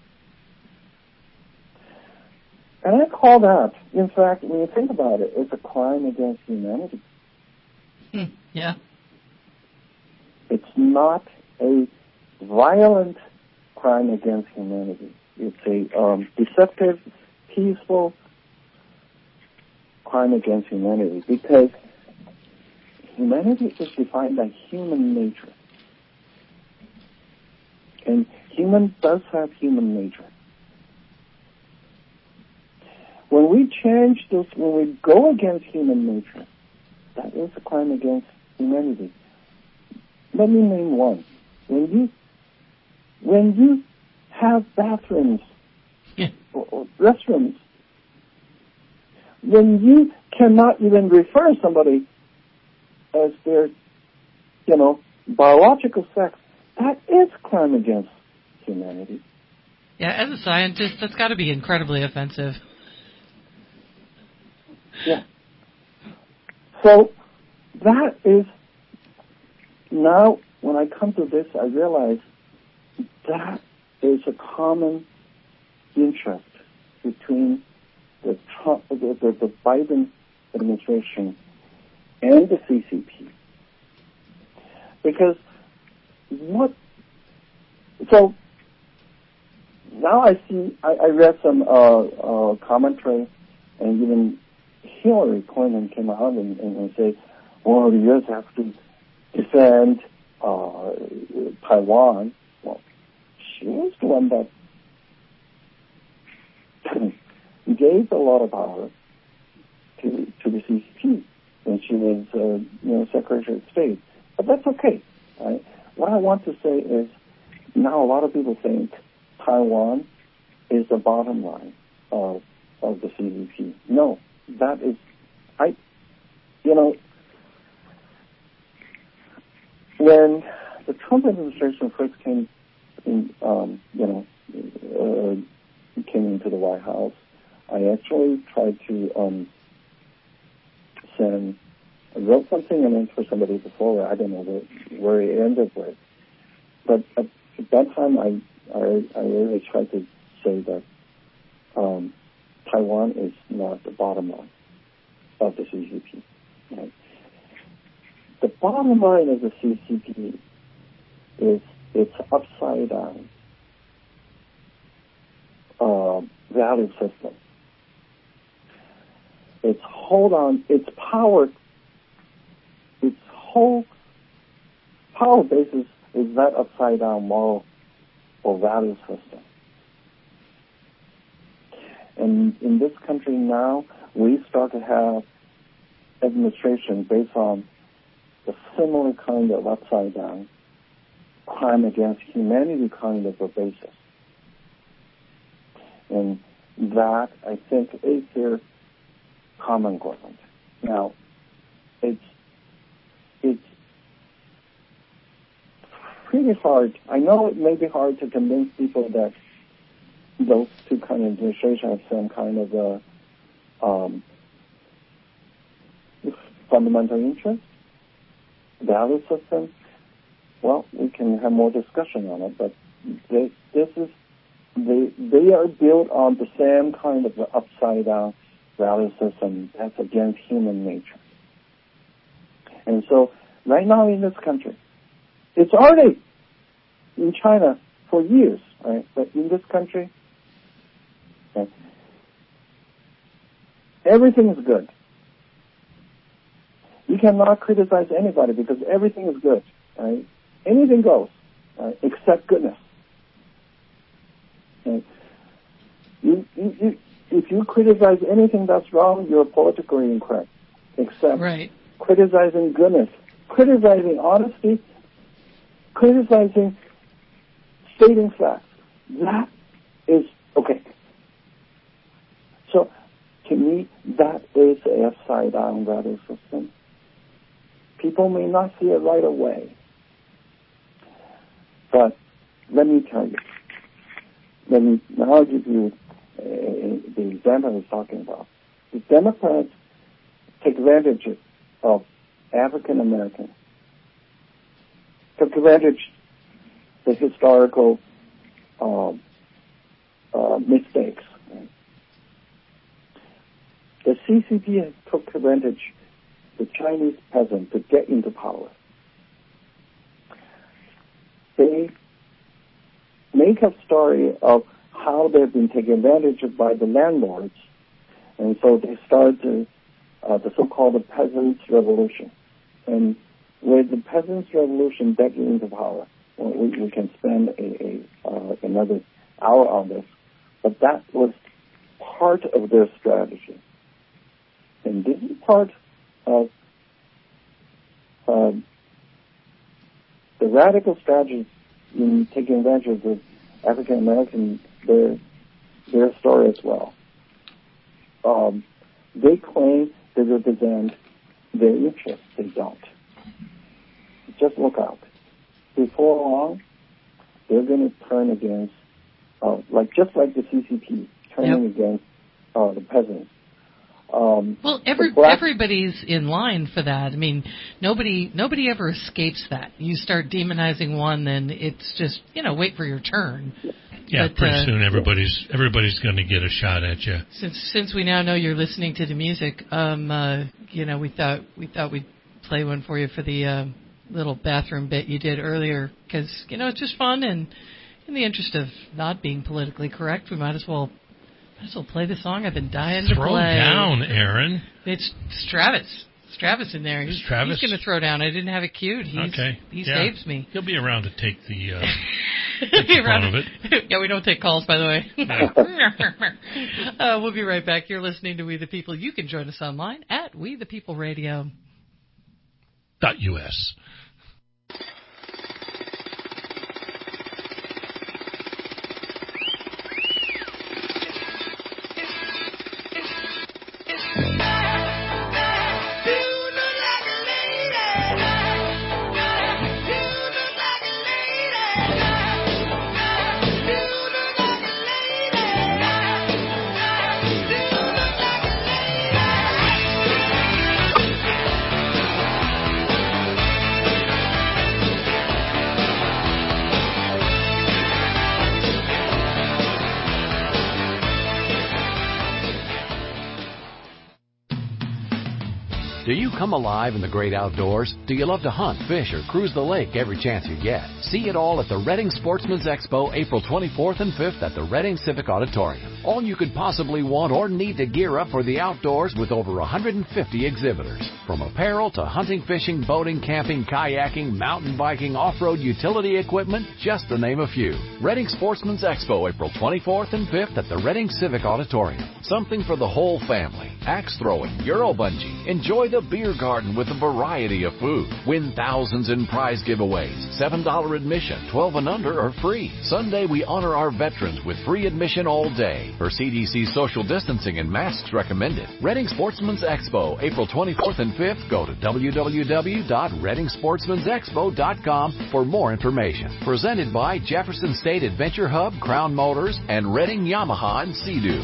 And I call that, in fact, when you think about it, it's a crime against humanity. Yeah. It's not a violent crime against humanity. It's a deceptive, peaceful crime against humanity because humanity is defined by human nature. And human does have human nature. When we change this, when we go against human nature, that is a crime against humanity. Let me name one. When you have bathrooms or restrooms when you cannot even refer somebody as their, biological sex, that is crime against humanity. Yeah, as a scientist, that's got to be incredibly offensive. Yeah. So that is, now when I come to this, I realize that is a common interest between the Biden administration and the CCP. Because so now I read some commentary, and even Hillary Clinton came out and said, well, the U.S. has to defend Taiwan. Well, she was the one that gave a lot of power to the CCP when she was, Secretary of State. But that's okay. Right? What I want to say is, now a lot of people think Taiwan is the bottom line of the CCP. No, that is, when the Trump administration first came into the White House, I actually tried to I wrote something and then for somebody before. I don't know where it ended with. But at that time, I really tried to say that Taiwan is not the bottom line of the CCP. Right? The bottom line of the CCP is its upside down value system. Its hold on, its power, its whole power basis is that upside down moral or value system. And in this country now, we start to have administration based on the similar kind of upside down crime against humanity kind of a basis. And that, I think, is their common ground. Now, it's pretty hard. I know it may be hard to convince people that those two kind of administrations have some kind of a fundamental interest, value system. Well, we can have more discussion on it, but they are built on the same kind of upside down value system that's against human nature. And so, right now in this country, it's already in China for years, right? But in this country, okay, everything is good. You cannot criticize anybody because everything is good, right? Anything goes, right? Except goodness. Okay? If you criticize anything that's wrong, you're politically incorrect. Except criticizing goodness, criticizing honesty, criticizing stating facts. That is okay. So, to me, that is a upside-down value system. People may not see it right away, but let me tell you. Now I'll give you the example I was talking about. The Democrats take advantage of African Americans, took advantage of the historical mistakes. Right? The CCP took advantage of the Chinese peasant to get into power. They make a story of how they've been taken advantage of by the landlords, and so they started the so-called Peasants' Revolution. And with the Peasants' Revolution getting into power, we can spend another hour on this, but that was part of their strategy. And this is part of the radical strategy in taking advantage of the African American, their story as well. They claim they represent their interests. They don't. Just look out. Before long, they're going to turn against, just like the CCP, turning against the peasants. Well, everybody's in line for that. I mean, nobody ever escapes that. You start demonizing one, then it's just, wait for your turn. Yeah, but, pretty soon everybody's going to get a shot at you. Since we now know you're listening to the music, we thought we'd play one for you for the little bathroom bit you did earlier, because it's just fun, and in the interest of not being politically correct, we might as well play the song I've been dying to play. Throw down, Aaron. It's Travis. Travis in there. He's going to throw down. I didn't have it queued. He saves me. He'll be around to take the fun of it. Yeah, we don't take calls, by the way. We'll be right back. You're listening to We the People. You can join us online at WeThePeopleRadio.us. Do you come alive in the great outdoors? Do you love to hunt, fish, or cruise the lake every chance you get? See it all at the Reading Sportsman's Expo, April 24th and 5th at the Reading Civic Auditorium. All you could possibly want or need to gear up for the outdoors with over 150 exhibitors. From apparel to hunting, fishing, boating, camping, kayaking, mountain biking, off-road utility equipment, just to name a few. Reading Sportsman's Expo, April 24th and 5th at the Reading Civic Auditorium. Something for the whole family. Axe throwing, Euro bungee. Enjoy the beer garden with a variety of food. Win thousands in prize giveaways. $7 admission, 12 and under are free. Sunday we honor our veterans with free admission all day. For CDC social distancing and masks recommended. Reading Sportsman's Expo, April 24th and 5th. Go to www.readingsportsmansexpo.com for more information. Presented by Jefferson State Adventure Hub, Crown Motors, and Reading Yamaha and Sea-Doo.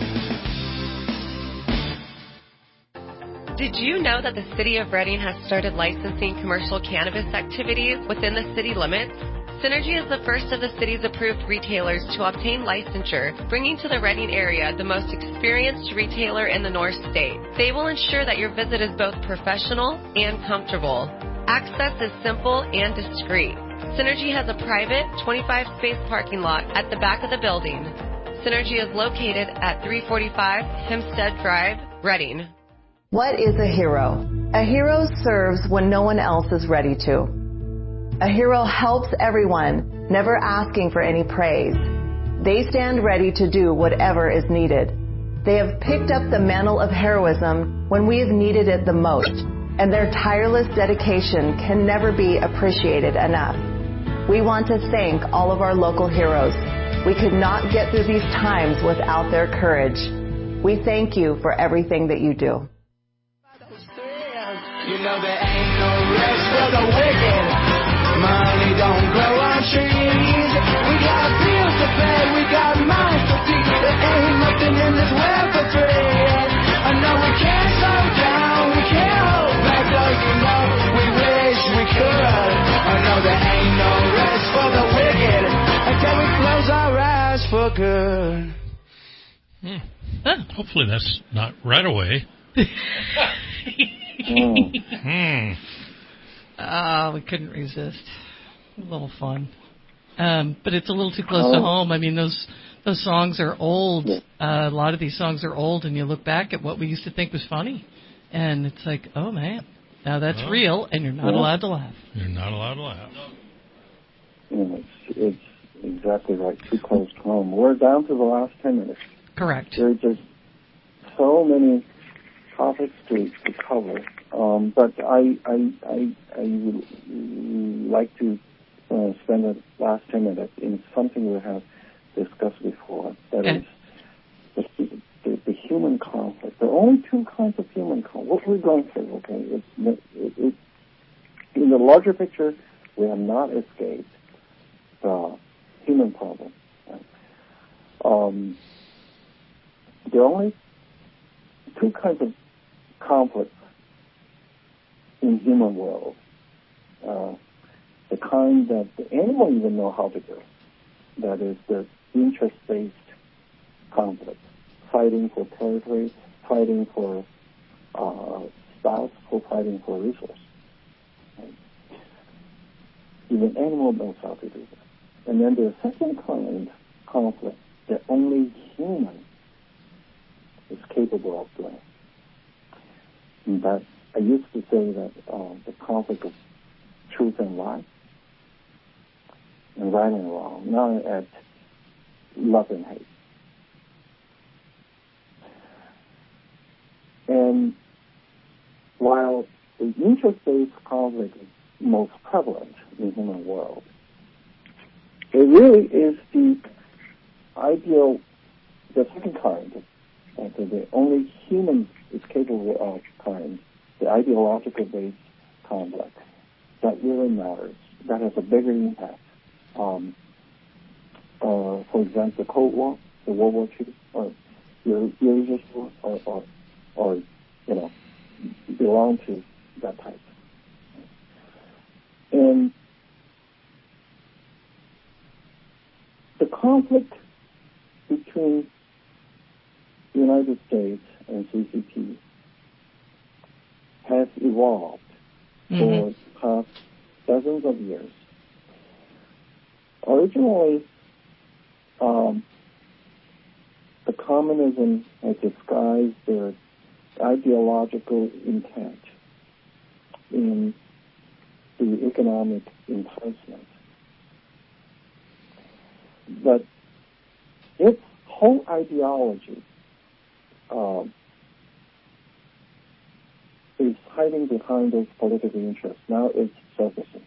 Did you know that the City of Reading has started licensing commercial cannabis activities within the city limits? Synergy is the first of the city's approved retailers to obtain licensure, bringing to the Reading area the most experienced retailer in the North State. They will ensure that your visit is both professional and comfortable. Access is simple and discreet. Synergy has a private 25-space parking lot at the back of the building. Synergy is located at 345 Hempstead Drive, Reading. What is a hero? A hero serves when no one else is ready to. A hero helps everyone, never asking for any praise. They stand ready to do whatever is needed. They have picked up the mantle of heroism when we have needed it the most, and their tireless dedication can never be appreciated enough. We want to thank all of our local heroes. We could not get through these times without their courage. We thank you for everything that you do. You know there ain't no rest for the wicked. Money don't grow on trees. We got bills to pay, we got minds to feed. There ain't nothing in this world for free. I know we can't slow down, we can't hold back, though you know we wish we could. I know there ain't no rest for the wicked until we close our eyes for good. Hopefully that's not right away. We couldn't resist. A little fun. But it's a little too close to home. I mean, those songs are old. A lot of these songs are old, and you look back at what we used to think was funny, and it's like, oh, man, now that's real, and you're not allowed to laugh. You're not allowed to laugh. It's exactly right. Too close to home. We're down to the last 10 minutes. Correct. There's just so many topics to cover, but I would like to spend the last 10 minutes in something we have discussed before. That is the human conflict. There are only two kinds of human conflict. What we're going through, okay, in the larger picture, we have not escaped the human problem. Right? There are only two kinds of conflicts in human world. The kind that anyone even know how to do. That is the interest-based conflict. Fighting for territory, fighting for spouse, or fighting for resource. Right? Even animal knows how to do that. And then there's second kind conflict that only human is capable of doing. And that I used to say that the conflict of truth and lie, and right and wrong, not at love and hate. And while the interest-based conflict is most prevalent in the human world, it really is the ideal, the second kind, and the only human is capable of kind, the ideological-based conflict that really matters, that has a bigger impact. For example, the Cold War, the World War II, or Eurasian War, or belong to that type. And the conflict between the United States and CCP has evolved for the past dozens of years. Originally, the communism had disguised their ideological intent in the economic enticement. But its whole ideology is hiding behind those political interests. Now it's surfacing.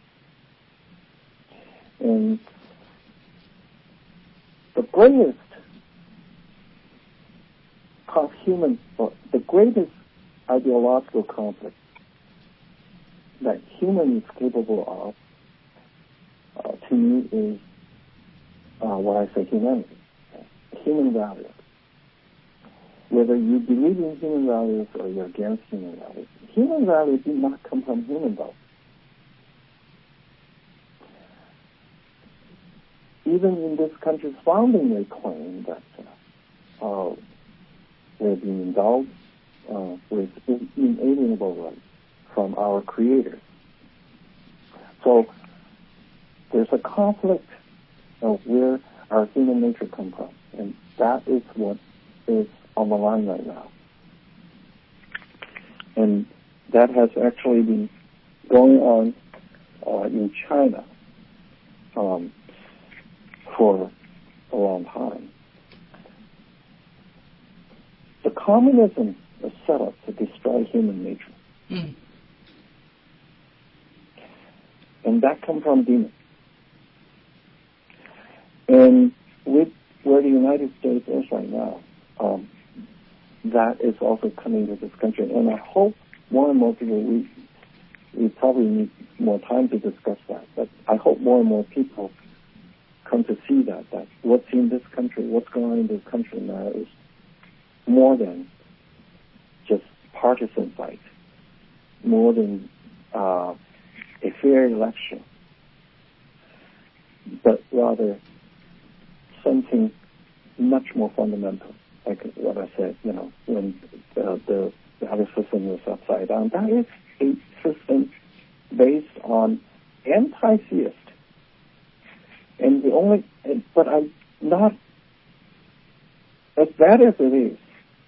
And the greatest the greatest ideological conflict that human is capable of, to me, is what I say humanity, human values. Whether you believe in human values or you're against human values do not come from human values. Even in this country's founding, they claim that we're being endowed with inalienable rights from our creators. So there's a conflict of where our human nature comes from, and that is what is on the line right now. And that has actually been going on in China for a long time. The communism is set up to destroy human nature. And that comes from demons. And with where the United States is right now, that is also coming to this country. And I hope more and more people, we probably need more time to discuss that, but I hope more and more people come to see that what's in this country, what's going on in this country now is more than just partisan fight, more than a fair election, but rather something much more fundamental, like what I said, when the other system was upside down. That is a system based on anti-theist. And but I'm not, as bad as it is,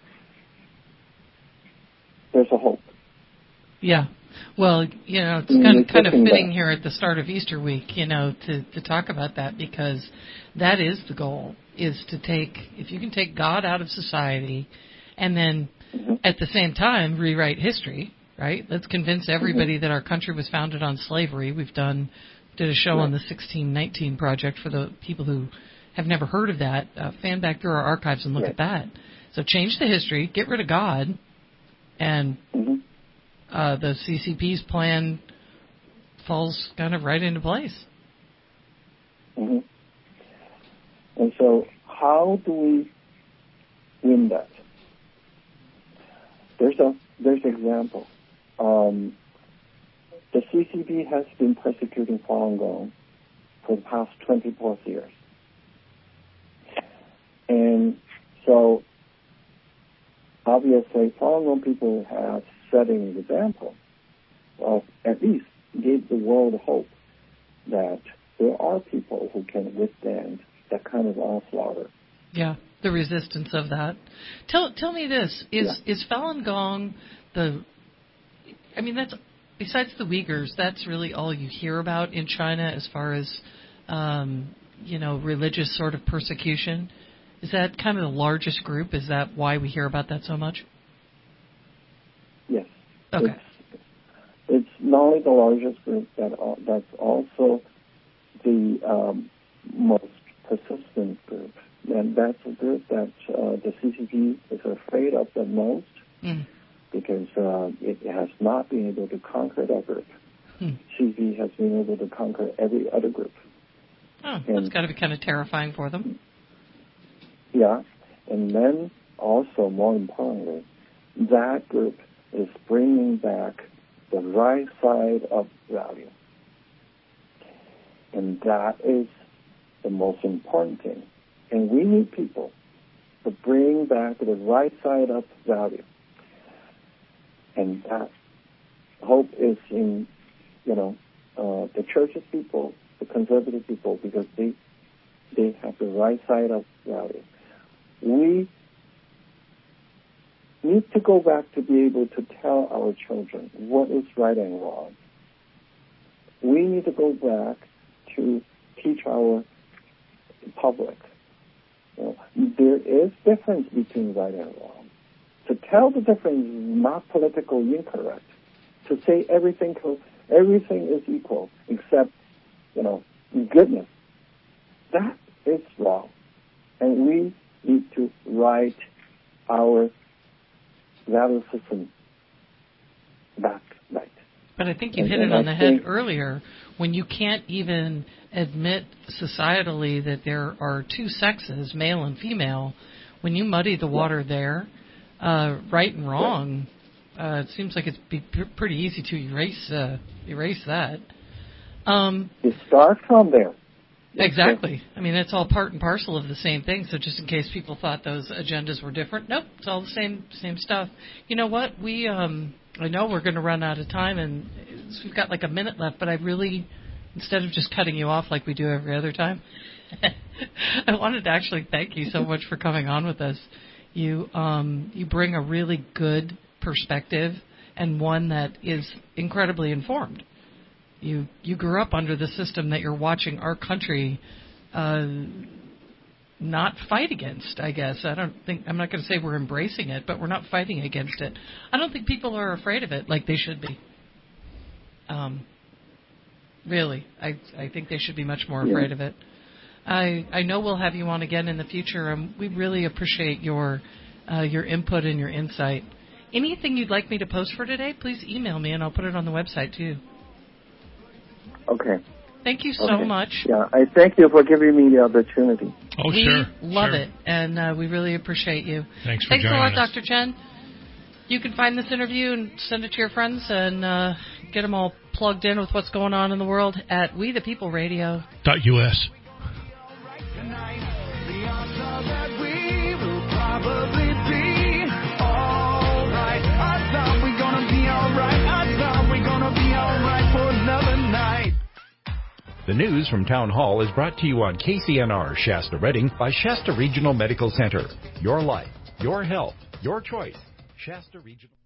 there's a hope. Yeah. Well, it's kind of fitting here at the start of Easter week, to talk about that, because that is the goal, is to if you can take God out of society and then at the same time rewrite history, right? Let's convince everybody that our country was founded on slavery. Did a show on the 1619 Project for the people who have never heard of that, fan back through our archives and look at that. So change the history, get rid of God, and the CCP's plan falls kind of right into place. Mm-hmm. And so how do we win that? There's an example. The CCP has been persecuting Falun Gong for the past 20+ years. And so, obviously, Falun Gong people have set an example of at least give the world hope that there are people who can withstand that kind of onslaught. Yeah, the resistance of that. Tell me this: is Falun Gong that's besides the Uyghurs, that's really all you hear about in China as far as religious sort of persecution? Is that kind of the largest group? Is that why we hear about that so much? Yes. Okay. It's not only the largest group, that's also the most persistent group. And that's a group that the CCP is afraid of the most because it has not been able to conquer that group. CCP has been able to conquer every other group. Oh, that's got to be kind of terrifying for them. Yeah, and then also, more importantly, that group is bringing back the right side of value. And that is the most important thing. And we need people to bring back the right side of value. And that hope is in, the church's people, the conservative people, because they have the right side of value. We need to go back to be able to tell our children what is right and wrong. We need to go back to teach our public. There is difference between right and wrong. To tell the difference is not politically incorrect. To say everything is equal except, goodness, that is wrong. And we need to write our value system back right. But I think you hit it on the head earlier. When you can't even admit societally that there are two sexes, male and female, when you muddy the water there, right and wrong, it seems like it'd be pretty easy to erase that. You start from there. Exactly. I mean, it's all part and parcel of the same thing. So just in case people thought those agendas were different, nope, it's all the same stuff. You know what? I know we're going to run out of time, and we've got like a minute left. But I really, instead of just cutting you off like we do every other time, I wanted to actually thank you so much for coming on with us. You bring a really good perspective and one that is incredibly informed. You grew up under the system that you're watching our country not fight against, I guess. I'm not going to say we're embracing it, but we're not fighting against it. I don't think people are afraid of it like they should be. Really, I think they should be much more afraid of it. I know we'll have you on again in the future, and we really appreciate your input and your insight. Anything you'd like me to post for today, please email me, and I'll put it on the website, too. Okay. Thank you so much. Yeah, I thank you for giving me the opportunity. Oh, sure. We love it, and we really appreciate you. Thanks for joining a lot, us. Dr. Chen. You can find this interview and send it to your friends and get them all plugged in with what's going on in the world at WeThePeopleRadio.us. The news from Town Hall is brought to you on KCNR Shasta Redding by Shasta Regional Medical Center. Your life, your health, your choice. Shasta Regional.